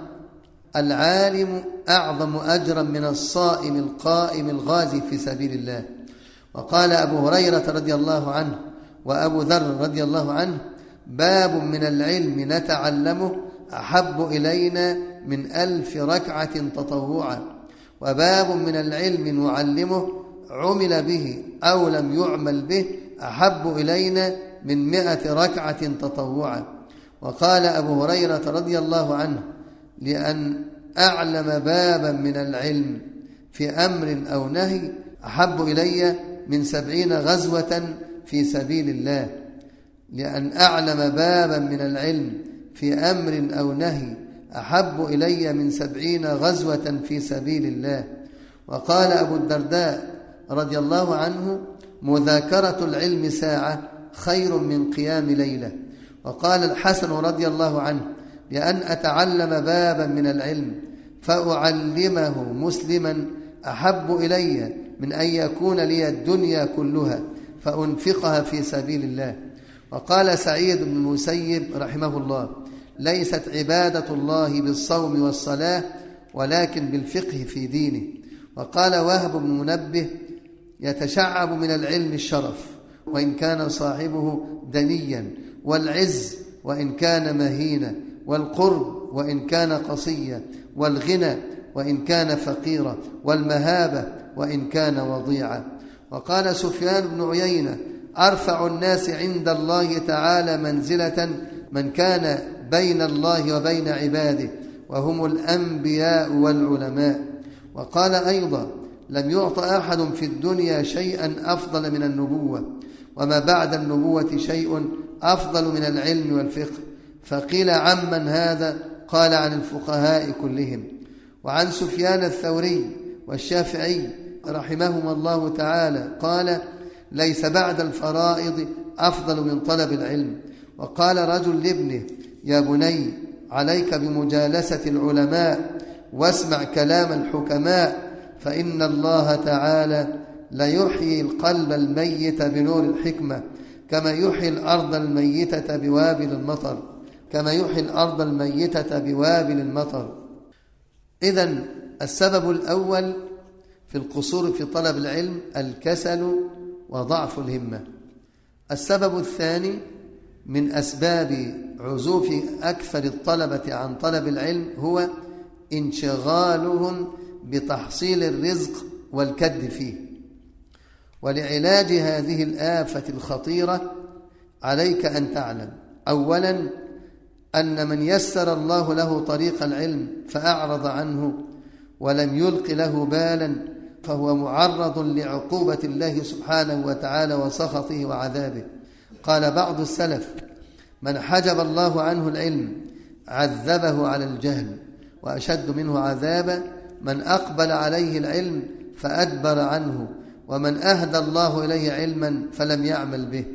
العالم أعظم أجرا من الصائم القائم الغازي في سبيل الله. وقال أبو هريرة رضي الله عنه وأبو ذر رضي الله عنه: باب من العلم نتعلمه أحب إلينا من 1000 ركعة تطوعا، وباب من العلم نعلمه عمل به أو لم يعمل به أحب إلينا من 100 ركعة تطوعا. وقال أبو هريرة رضي الله عنه: لأن أعلم بابا من العلم في أمر أو نهي أحب إلي من 70 غزوة في سبيل الله. لأن أعلم بابا من العلم في أمر أو نهي أحب إلي من 70 غزوة في سبيل الله. وقال أبو الدرداء رضي الله عنه: مذاكرة العلم ساعة خير من قيام ليلة. وقال الحسن رضي الله عنه: لأن أتعلم بابا من العلم فأعلمه مسلما أحب إلي من أن يكون لي الدنيا كلها فأنفقها في سبيل الله. وقال سعيد بن المسيب رحمه الله: ليست عبادة الله بالصوم والصلاة ولكن بالفقه في دينه. وقال وهب بن منبه: يتشعب من العلم الشرف وإن كان صاحبه دنيا، والعز وإن كان مهينا، والقرب وإن كان قصيا، والغنى وإن كان فقيرا، والمهابة وإن كان وضيعا. وقال سفيان بن عيينة: أرفع الناس عند الله تعالى منزلة من كان بين الله وبين عباده، وهم الأنبياء والعلماء. وقال أيضا: لم يعط أحد في الدنيا شيئا أفضل من النبوة، وما بعد النبوة شيء أفضل من العلم والفقه. فقيل: عمن هذا؟ قال: عن الفقهاء كلهم. وعن سفيان الثوري والشافعي رحمهما الله تعالى قال: ليس بعد الفرائض أفضل من طلب العلم. وقال رجل لابنه: يا بني، عليك بمجالسة العلماء واسمع كلام الحكماء، فإن الله تعالى ليحيي القلب الميت بنور الحكمة كما يحيي الأرض الميتة بوابل المطر. إذن السبب الأول في القصور في طلب العلم الكسل وضعف الهمة. السبب الثاني من أسباب عزوف أكثر الطلبة عن طلب العلم هو انشغالهم بتحصيل الرزق والكد فيه. ولعلاج هذه الآفة الخطيرة عليك أن تعلم أولا أن من يسر الله له طريق العلم فأعرض عنه ولم يلق له بالا فهو معرض لعقوبة الله سبحانه وتعالى وسخطه وعذابه. قال بعض السلف: من حجب الله عنه العلم عذبه على الجهل، وأشد منه عذابا من أقبل عليه العلم فأدبر عنه، ومن أهدى الله إليه علما فلم يعمل به.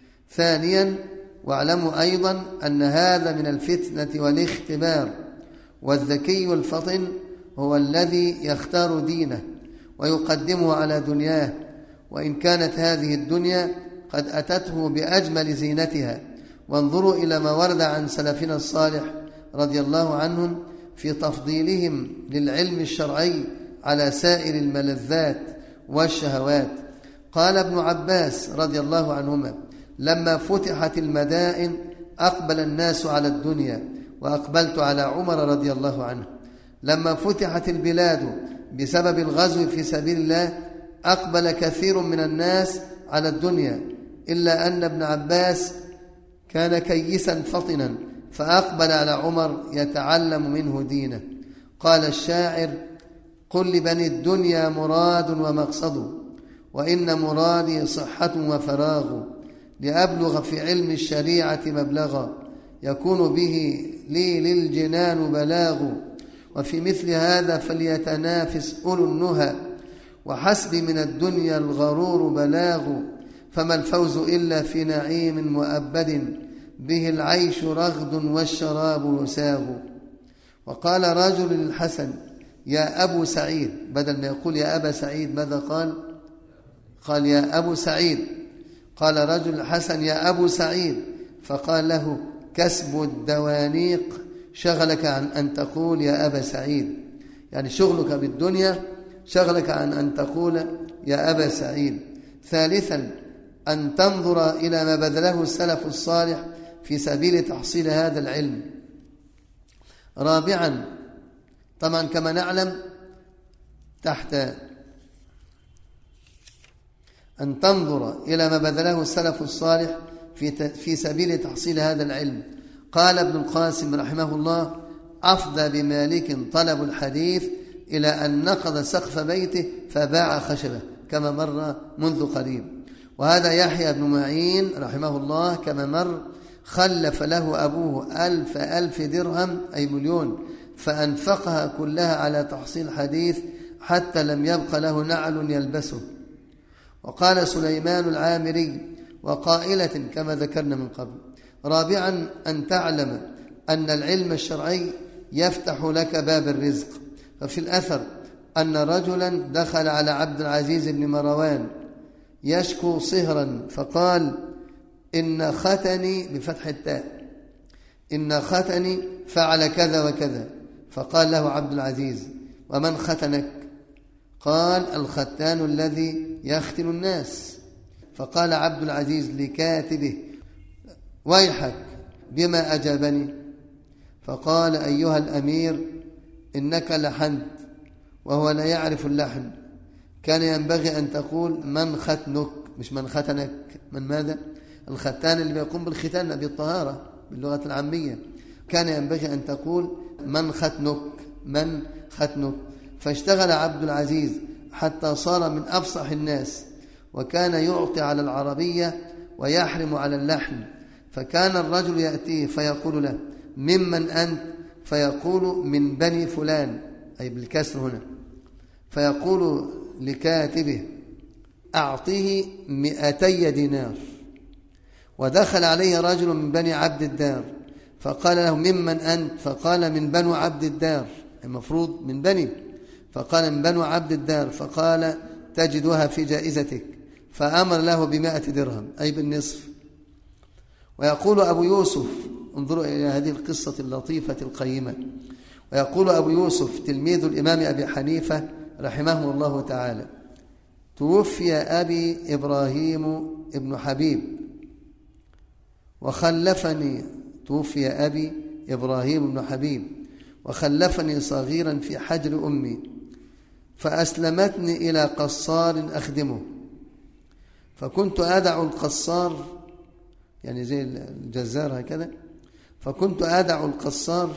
ثانيا واعلموا أيضا أن هذا من الفتنة والاختبار، والذكي الفطن هو الذي يختار دينه ويقدمه على دنياه، وإن كانت هذه الدنيا قد أتته بأجمل زينتها. وانظروا إلى ما ورد عن سلفنا الصالح رضي الله عنهم في تفضيلهم للعلم الشرعي على سائر الملذات والشهوات. قال ابن عباس رضي الله عنهما: لما فتحت المدائن أقبل الناس على الدنيا وأقبلت على عمر رضي الله عنه. لما فتحت البلاد بسبب الغزو في سبيل الله أقبل كثير من الناس على الدنيا، إلا أن ابن عباس كان كيسا فطنا فأقبل على عمر يتعلم منه دينه. قال الشاعر: قل لبني الدنيا مراد ومقصد، وإن مرادي صحة وفراغ، لأبلغ في علم الشريعة مبلغا يكون به لي للجنان بلاغ، وفي مثل هذا فليتنافس أولو النهى، وحسب من الدنيا الغرور بلاغ، فما الفوز إلا في نعيم مؤبد، به العيش رغد والشراب يساغ. وقال رجل للحسن: يا أبو سعيد، بدل ما يقول يا أبا سعيد ماذا قال؟ قال يا أبو سعيد. قال رجل الحسن: يا أبو سعيد، فقال له: كسب الدوانيق شغلك عن أن تقول يا أبا سعيد، يعني شغلك بالدنيا شغلك عن أن تقول يا أبا سعيد. ثالثا أن تنظر إلى ما بذله السلف الصالح في سبيل تحصيل هذا العلم. رابعا طبعا كما نعلم تحت أن تنظر إلى ما بذله السلف الصالح في سبيل تحصيل هذا العلم. قال ابن القاسم رحمه الله: أفضى بمالك طلب الحديث إلى أن نقض سقف بيته فباع خشبه، كما مر منذ قريب. وهذا يحيى بن معين رحمه الله كما مر خلف له أبوه 1000 درهم أي مليون، فأنفقها كلها على تحصيل حديث حتى لم يبق له نعل يلبسه. وقال سليمان العامري وقائلة كما ذكرنا من قبل. رابعا أن تعلم أن العلم الشرعي يفتح لك باب الرزق. ففي الأثر أن رجلا دخل على عبد العزيز بن مروان يشكو صهرا، فقال: إن ختني بفتح التاء، إن ختني فعل كذا وكذا. فقال له عبد العزيز: ومن ختنك؟ قال: الختان الذي يختن الناس. فقال عبد العزيز لكاتبه: ويحك بما أجابني؟ فقال: أيها الأمير، إنك لحنت وهو لا يعرف اللحن، كان ينبغي أن تقول من ختنك، مش من ختنك. من ماذا؟ الختان اللي بيقوم بالختان بالطهارة باللغة العامية، كان ينبغي أن تقول من ختنك، من ختنك. فاشتغل عبد العزيز حتى صار من أفصح الناس، وكان يعطي على العربية ويحرم على اللحن. فكان الرجل يأتيه فيقول له: ممن أنت؟ فيقول: من بني فلان، أي بالكسر هنا. فيقول لكاتبه: أعطيه 200 دينار. ودخل عليه رجل من بني عبد الدار فقال له: ممن أنت؟ فقال: من بنو عبد الدار، المفروض من بني. فقال: من بنو عبد الدار. فقال: تجدها في جائزتك. فأمر له ب100 درهم أي بالنصف. ويقول أبو يوسف، انظروا إلى هذه القصة اللطيفة القيمة، ويقول أبو يوسف تلميذ الإمام أبي حنيفة رحمه الله تعالى: توفي أبي إبراهيم ابن حبيب، وخلفني، توفي أبي إبراهيم بن حبيب، وخلفني صغيرا في حجر أمي، فأسلمتني إلى قصار أخدمه، فكنت أدع القصار، يعني زي الجزار هكذا، فكنت أدع القصار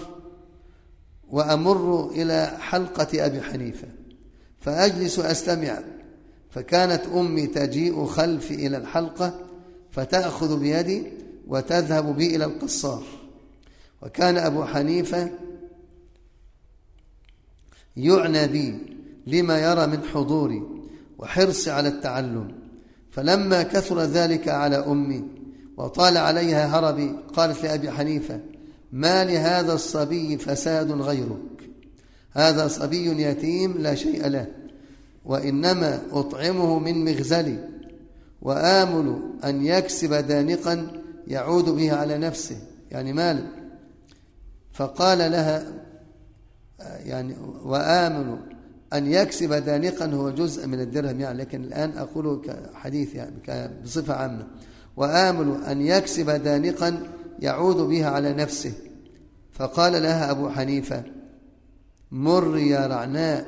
وأمر إلى حلقة أبي حنيفة فأجلس أستمع، فكانت أمي تجيء خلفي إلى الحلقة فتأخذ بيدي وتذهب بي إلى القصار. وكان أبو حنيفة يعنى بي لما يرى من حضوري وحرصي على التعلم، فلما كثر ذلك على أمي وطال عليها هربي قالت لأبي حنيفة: ما لهذا الصبي فساد غيرك، هذا صبي يتيم لا شيء له، وإنما أطعمه من مغزلي وآمل أن يكسب دانقا يعود به على نفسه، يعني مال. فقال لها يعني وآمل أن يكسب دانقا هو جزء من الدرهم يعني، لكن الآن أقوله كحديث يعني بصفة عامة، وآمل أن يكسب دانقا يعود بها على نفسه. فقال لها أبو حنيفة: مر يا رعناء،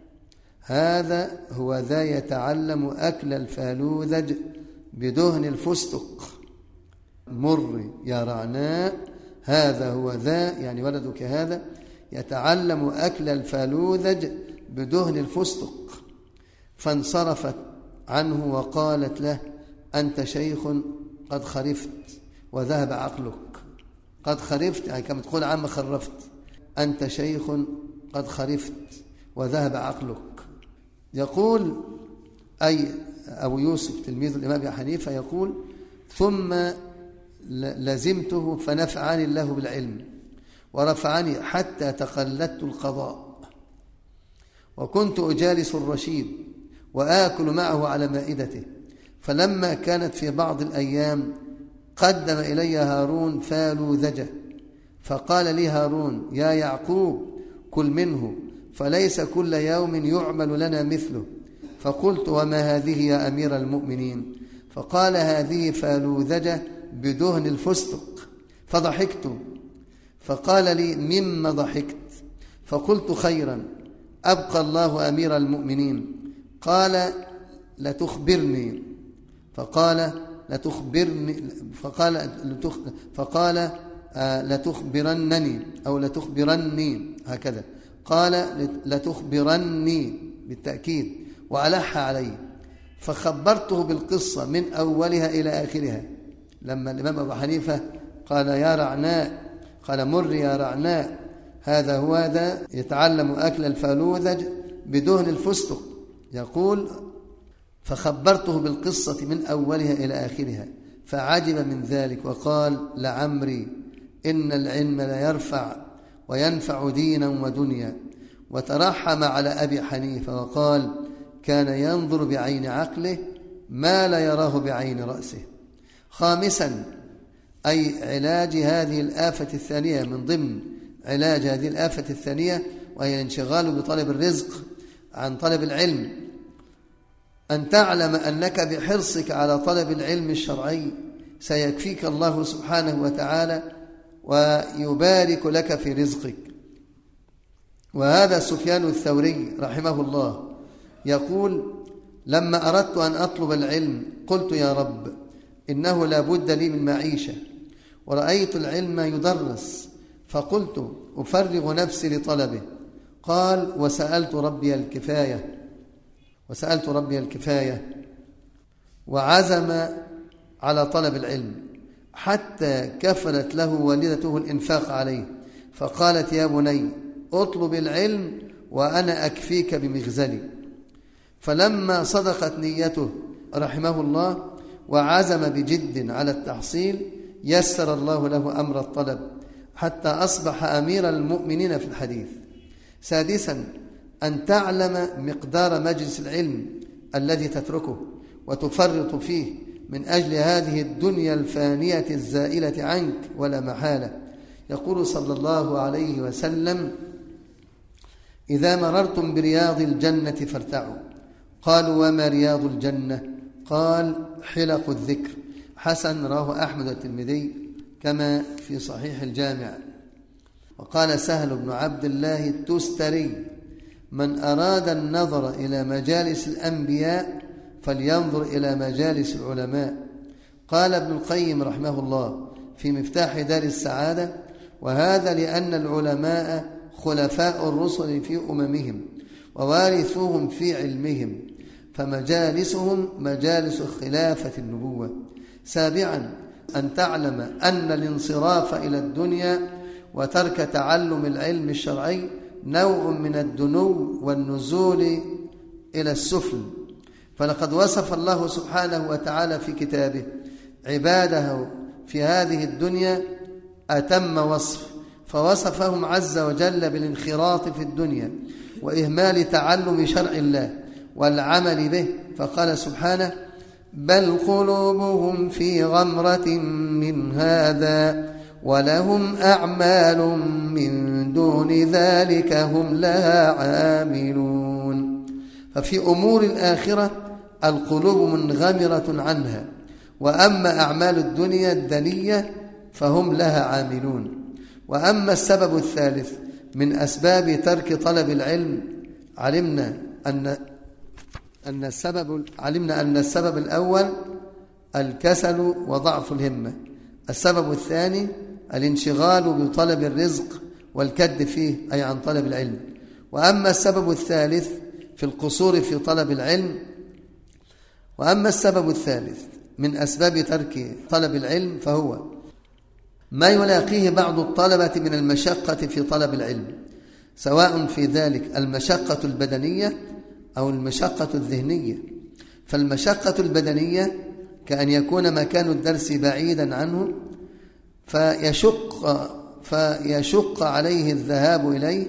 هذا هو ذا يتعلم أكل الفالوذج بدهن الفستق. مر يا رعناء، هذا هو ذا، يعني ولدك هذا يتعلم أكل الفالوذج بدهن الفستق. فانصرفت عنه وقالت له: أنت شيخ قد خرفت وذهب عقلك. قد خرفت يعني كما تقول عم خرفت، أنت شيخ قد خرفت وذهب عقلك. يقول أي أبو يوسف تلميذ الإمام أبي حنيفة يقول: ثم لزمته فنفعني الله بالعلم ورفعني حتى تقلدت القضاء، وكنت أجالس الرشيد وآكل معه على مائدته. فلما كانت في بعض الأيام قدم إلي هارون فالوذجة، فقال لي هارون: يا يعقوب كل منه، فليس كل يوم يعمل لنا مثله. فقلت: وما هذه يا أمير المؤمنين؟ فقال: هذه فالوذجة بدهن الفستق. فضحكت، فقال لي: مما ضحكت؟ فقلت: خيرا، أبقى الله أمير المؤمنين. قال: لتخبرني. فقال: لتخبرني. فقال لتخبرنني أو لتخبرني هكذا. قال: لتخبرني بالتأكيد، وألح علي. فخبرته بالقصة من أولها إلى آخرها. لما الإمام أبو حنيفة قال: يا رعناء، قال: مر يا رعناء، هذا هو ذا يتعلم أكل الفالوذج بدهن الفستق. يقول: فخبرته بالقصة من أولها إلى آخرها، فعجب من ذلك وقال: لعمري إن العلم ليرفع وينفع دينا ودنيا. وترحم على أبي حنيفة وقال: كان ينظر بعين عقله ما لا يراه بعين رأسه. خامسا، أي علاج هذه الآفة الثانية، من ضمن علاج هذه الآفة الثانية وهي الانشغال بطلب الرزق عن طلب العلم، أن تعلم أنك بحرصك على طلب العلم الشرعي سيكفيك الله سبحانه وتعالى ويبارك لك في رزقك. وهذا سفيان الثوري رحمه الله يقول: لما أردت أن أطلب العلم قلت: يا رب، إنه لا بد لي من معيشة، ورأيت العلم يدرس فقلت: أفرغ نفسي لطلبه. قال: وسألت ربي الكفاية وعزم على طلب العلم حتى كفلت له والدته الإنفاق عليه، فقالت: يا بني، اطلب العلم وأنا أكفيك بمغزلي. فلما صدقت نيته رحمه الله وعزم بجد على التحصيل يسر الله له أمر الطلب حتى أصبح أمير المؤمنين في الحديث. سادسا، أن تعلم مقدار مجلس العلم الذي تتركه وتفرط فيه من أجل هذه الدنيا الفانية الزائلة عنك ولا محالة. يقول صلى الله عليه وسلم: إذا مررتم برياض الجنة فارتعوا. قالوا: وما رياض الجنة؟ قال: حلق الذكر، حسن رواه أحمد والترمذي كما في صحيح الجامع. وقال سهل بن عبد الله التستري: من أراد النظر إلى مجالس الأنبياء فلينظر إلى مجالس العلماء. قال ابن القيم رحمه الله في مفتاح دار السعادة: وهذا لأن العلماء خلفاء الرسل في أممهم ووارثوهم في علمهم، فمجالسهم مجالس خلافة النبوة. سابعا أن تعلم أن الانصراف إلى الدنيا وترك تعلم العلم الشرعي نوع من الدنو والنزول إلى السفل، فلقد وصف الله سبحانه وتعالى في كتابه عباده في هذه الدنيا أتم وصف، فوصفهم عز وجل بالانخراط في الدنيا وإهمال تعلم شرع الله والعمل به، فقال سبحانه: بل قلوبهم في غمرة من هذا ولهم أعمال من دون ذلك هم لها عاملون. ففي أمور الآخرة القلوب منغمرة عنها، وأما أعمال الدنيا الدنية فهم لها عاملون. وأما السبب الثالث من أسباب ترك طلب العلم، علمنا أن السبب الأول الكسل وضعف الهمة. السبب الثاني الانشغال بطلب الرزق والكد فيه، أي عن طلب العلم. وأما السبب الثالث في القصور في طلب العلم، وأما السبب الثالث من أسباب ترك طلب العلم فهو ما يلاقيه بعض الطلبة من المشقة في طلب العلم، سواء في ذلك المشقة البدنية أو المشقة الذهنية. فالمشقة البدنية كأن يكون مكان الدرس بعيدا عنه فيشق عليه الذهاب إليه،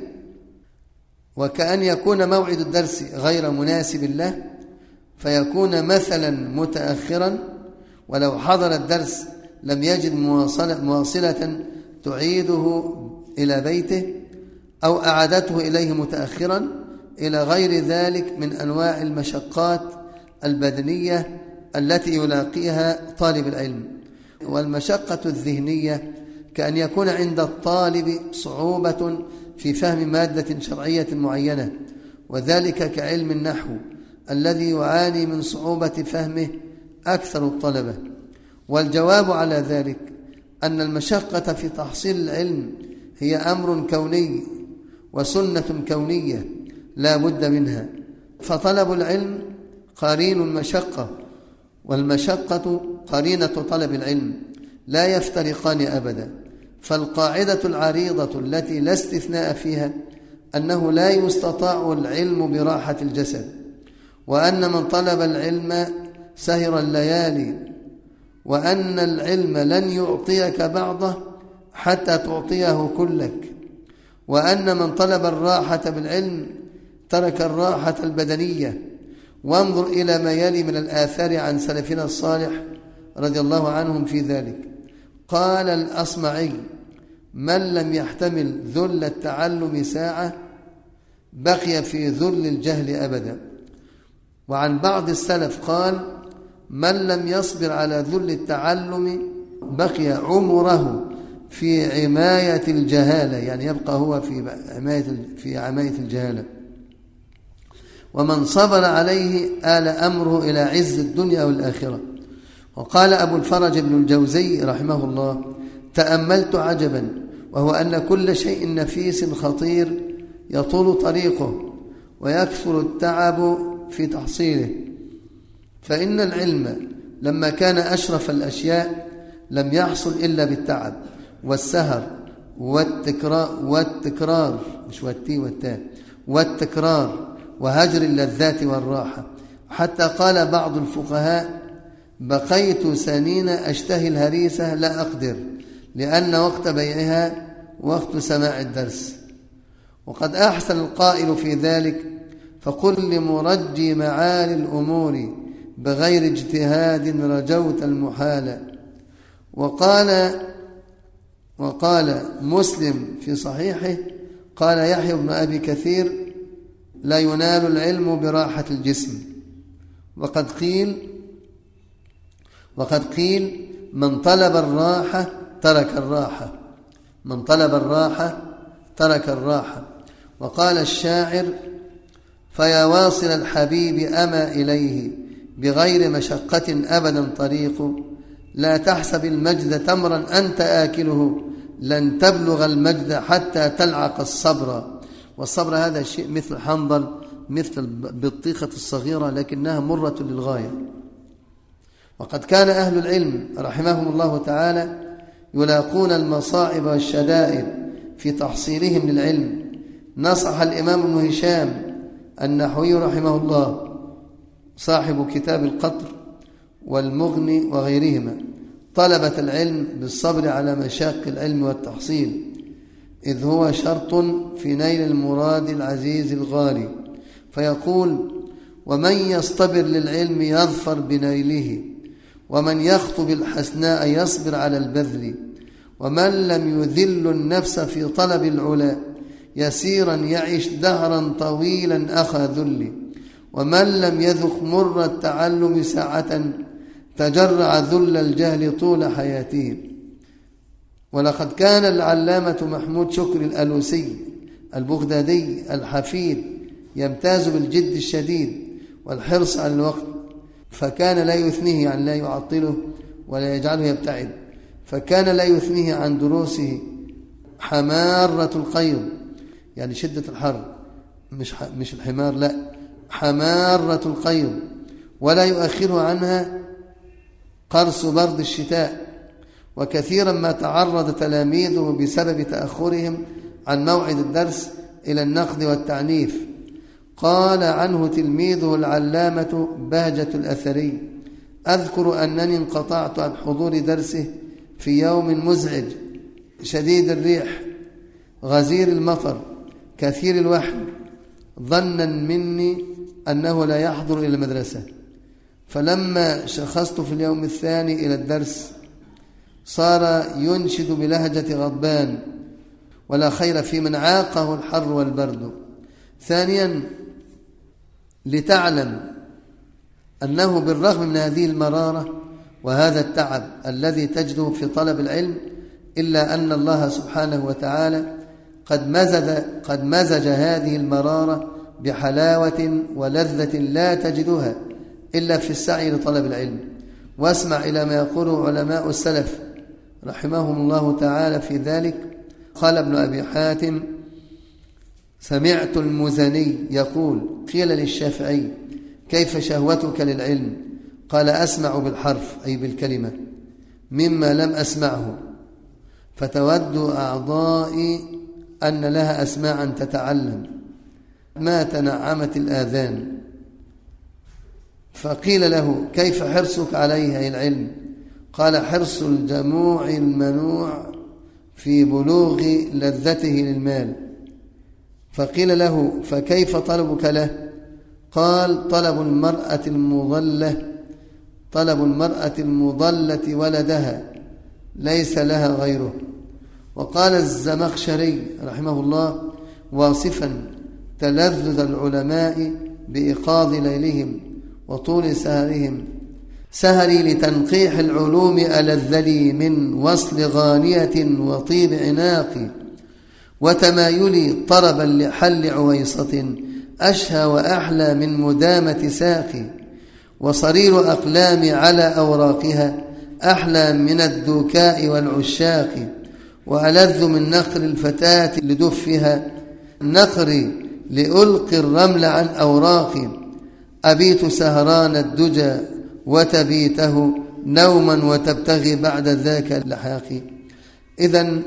وكأن يكون موعد الدرس غير مناسب له فيكون مثلا متأخرا، ولو حضر الدرس لم يجد مواصلة تعيده إلى بيته أو أعادته إليه متأخرا، إلى غير ذلك من أنواع المشقات البدنية التي يلاقيها طالب العلم. والمشقة الذهنية كأن يكون عند الطالب صعوبة في فهم مادة شرعية معينة، وذلك كعلم النحو الذي يعاني من صعوبة فهمه أكثر الطلبة. والجواب على ذلك أن المشقة في تحصيل العلم هي أمر كوني وسنة كونية لا بد منها، فطلب العلم قرين المشقة، والمشقة قرينة طلب العلم، لا يفترقان أبدا. فالقاعدة العريضة التي لا استثناء فيها أنه لا يستطاع العلم براحة الجسد، وأن من طلب العلم سهر الليالي، وأن العلم لن يعطيك بعضه حتى تعطيه كلك، وأن من طلب الراحة بالعلم ترك الراحة البدنية. وانظر إلى ما يلي من الآثار عن سلفنا الصالح رضي الله عنهم في ذلك. قال الأصمعي: من لم يحتمل ذل التعلم ساعة بقي في ذل الجهل أبدا. وعن بعض السلف قال: من لم يصبر على ذل التعلم بقي عمره في عماية الجهالة، يعني يبقى هو في عماية الجهالة. ومن صبر عليه آل أمره إلى عز الدنيا والآخرة. وقال أبو الفرج ابن الجوزي رحمه الله: تأملت عجبا، وهو أن كل شيء نفيس خطير يطول طريقه ويكثر التعب في تحصيله، فإن العلم لما كان أشرف الأشياء لم يحصل إلا بالتعب والسهر والتكرار وهجر اللذات والراحة. حتى قال بعض الفقهاء: بقيت سنين أشتهي الهريسة لا أقدر، لأن وقت بيعها وقت سماع الدرس. وقد أحسن القائل في ذلك: فقل لمرجي معالي الأمور بغير اجتهاد رجوت المحال. وقال مسلم في صحيحه: قال يحيى بن أبي كثير: لا ينال العلم براحة الجسم. وقد قيل: وقد قيل من طلب الراحة ترك الراحة، من طلب الراحة ترك الراحة. وقال الشاعر: فيا واصل الحبيب أما إليه بغير مشقة أبدا طريق، لا تحسب المجد تمرا أنت آكله، لن تبلغ المجد حتى تلعق الصبر. والصبر هذا شيء مثل حنظل، مثل البطيخة الصغيرة لكنها مرة للغاية. وقد كان أهل العلم رحمهم الله تعالى يلاقون المصائب والشدائد في تحصيلهم للعلم. نصح الإمام ابن هشام النحوي رحمه الله صاحب كتاب القطر والمغني وغيرهما طلبة العلم بالصبر على مشاق العلم والتحصيل، إذ هو شرط في نيل المراد العزيز الغالي. فيقول: ومن يصطبر للعلم يظفر بنيله، ومن يخطب الحسناء يصبر على البذل، ومن لم يذل النفس في طلب العلا يسيرا يعيش دهرا طويلا أخا ذل، ومن لم يذق مر التعلم ساعة تجرع ذل الجهل طول حياته. ولقد كان العلامة محمود شكري الألوسي البغدادي الحفيد يمتاز بالجد الشديد والحرص على الوقت، فكان لا يثنيه، يعني لا يعطله ولا يجعله يبتعد، فكان لا يثنيه عن دروسه حمارة القيض، يعني شدة الحر، مش الحمار، لا، حمارة القيض، ولا يؤخره عنها قرص برد الشتاء. وكثيرا ما تعرض تلاميذه بسبب تأخرهم عن موعد الدرس إلى النقد والتعنيف. قال عنه تلميذه العلامة بهجة الأثري: أذكر أنني انقطعت عن حضور درسه في يوم مزعج شديد الريح غزير المطر كثير الوحل، ظنا مني أنه لا يحضر إلى المدرسة. فلما شخصت في اليوم الثاني إلى الدرس صار ينشد بلهجة غضبان: ولا خير في من عاقه الحر والبرد. ثانيا، لتعلم أنه بالرغم من هذه المرارة وهذا التعب الذي تجده في طلب العلم، إلا أن الله سبحانه وتعالى قد مزج هذه المرارة بحلاوة ولذة لا تجدها إلا في السعي لطلب العلم. واسمع إلى ما يقوله علماء السلف رحمهم الله تعالى في ذلك. قال ابن أبي حاتم: سمعت المزني يقول: قيل للشافعي: كيف شهوتك للعلم؟ قال: أسمع بالحرف، أي بالكلمة، مما لم أسمعه، فتود أعضائي أن لها أسماعا تتعلم ما تنعمت الآذان. فقيل له: كيف حرصك عليه أي العلم؟ قال: حرص الجموع المنوع في بلوغ لذته للمال. فقيل له: فكيف طلبك له؟ قال: طلب المرأة المضلة ولدها ليس لها غيره. وقال الزمخشري رحمه الله واصفا تلذذ العلماء بإيقاظ ليلهم وطول سهرهم: سهري لتنقيح العلوم ألذ لي من وصل غانية وطيب عناقي، وتمايلي طربا لحل عويصة أشهى وأحلى من مدامة ساقي، وصرير أقلامي على أوراقها أحلى من الدكاء والعشاق، وألذ من نقر الفتاة لدفها نقري لألقي الرمل عن أوراقي، أبيت سهران الدجى وتبيته نوما وتبتغي بعد ذاك اللحاق. إذن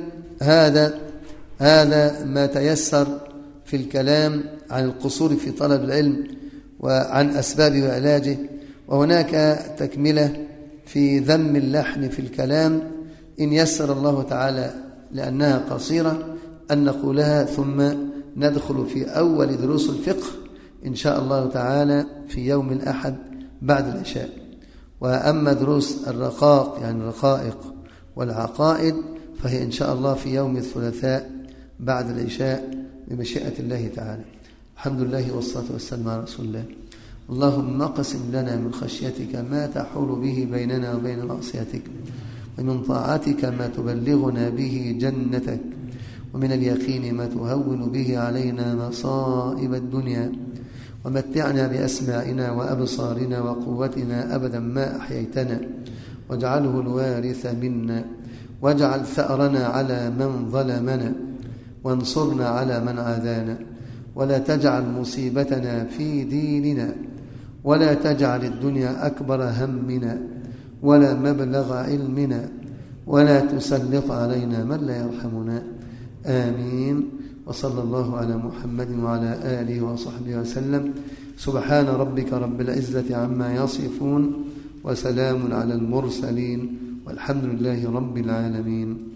هذا ما تيسر في الكلام عن القصور في طلب العلم وعن أسبابه وعلاجه. وهناك تكملة في ذم اللحن في الكلام إن يسر الله تعالى، لأنها قصيرة، أن نقولها ثم ندخل في أول دروس الفقه إن شاء الله تعالى في يوم الأحد بعد العشاء. وأما دروس الرقائق، يعني الرقائق والعقائد، فهي إن شاء الله في يوم الثلاثاء بعد العشاء بمشيئة الله تعالى. الحمد لله والصلاة والسلام على رسول الله. اللهم اقسم لنا من خشيتك ما تحول به بيننا وبين معصيتك، ومن طاعتك ما تبلغنا به جنتك، ومن اليقين ما تهون به علينا مصائب الدنيا، ومتعنا بأسماعنا وأبصارنا وقوتنا أبدا ما أحييتنا، واجعله الوارث منا، واجعل ثأرنا على من ظلمنا، وانصرنا على من عادانا، ولا تجعل مصيبتنا في ديننا، ولا تجعل الدنيا أكبر همنا ولا مبلغ علمنا، ولا تسلط علينا من لا يرحمنا. آمين. وصلى الله على محمد وعلى آله وصحبه وسلم. سبحان ربك رب العزة عما يصفون، وسلام على المرسلين، والحمد لله رب العالمين.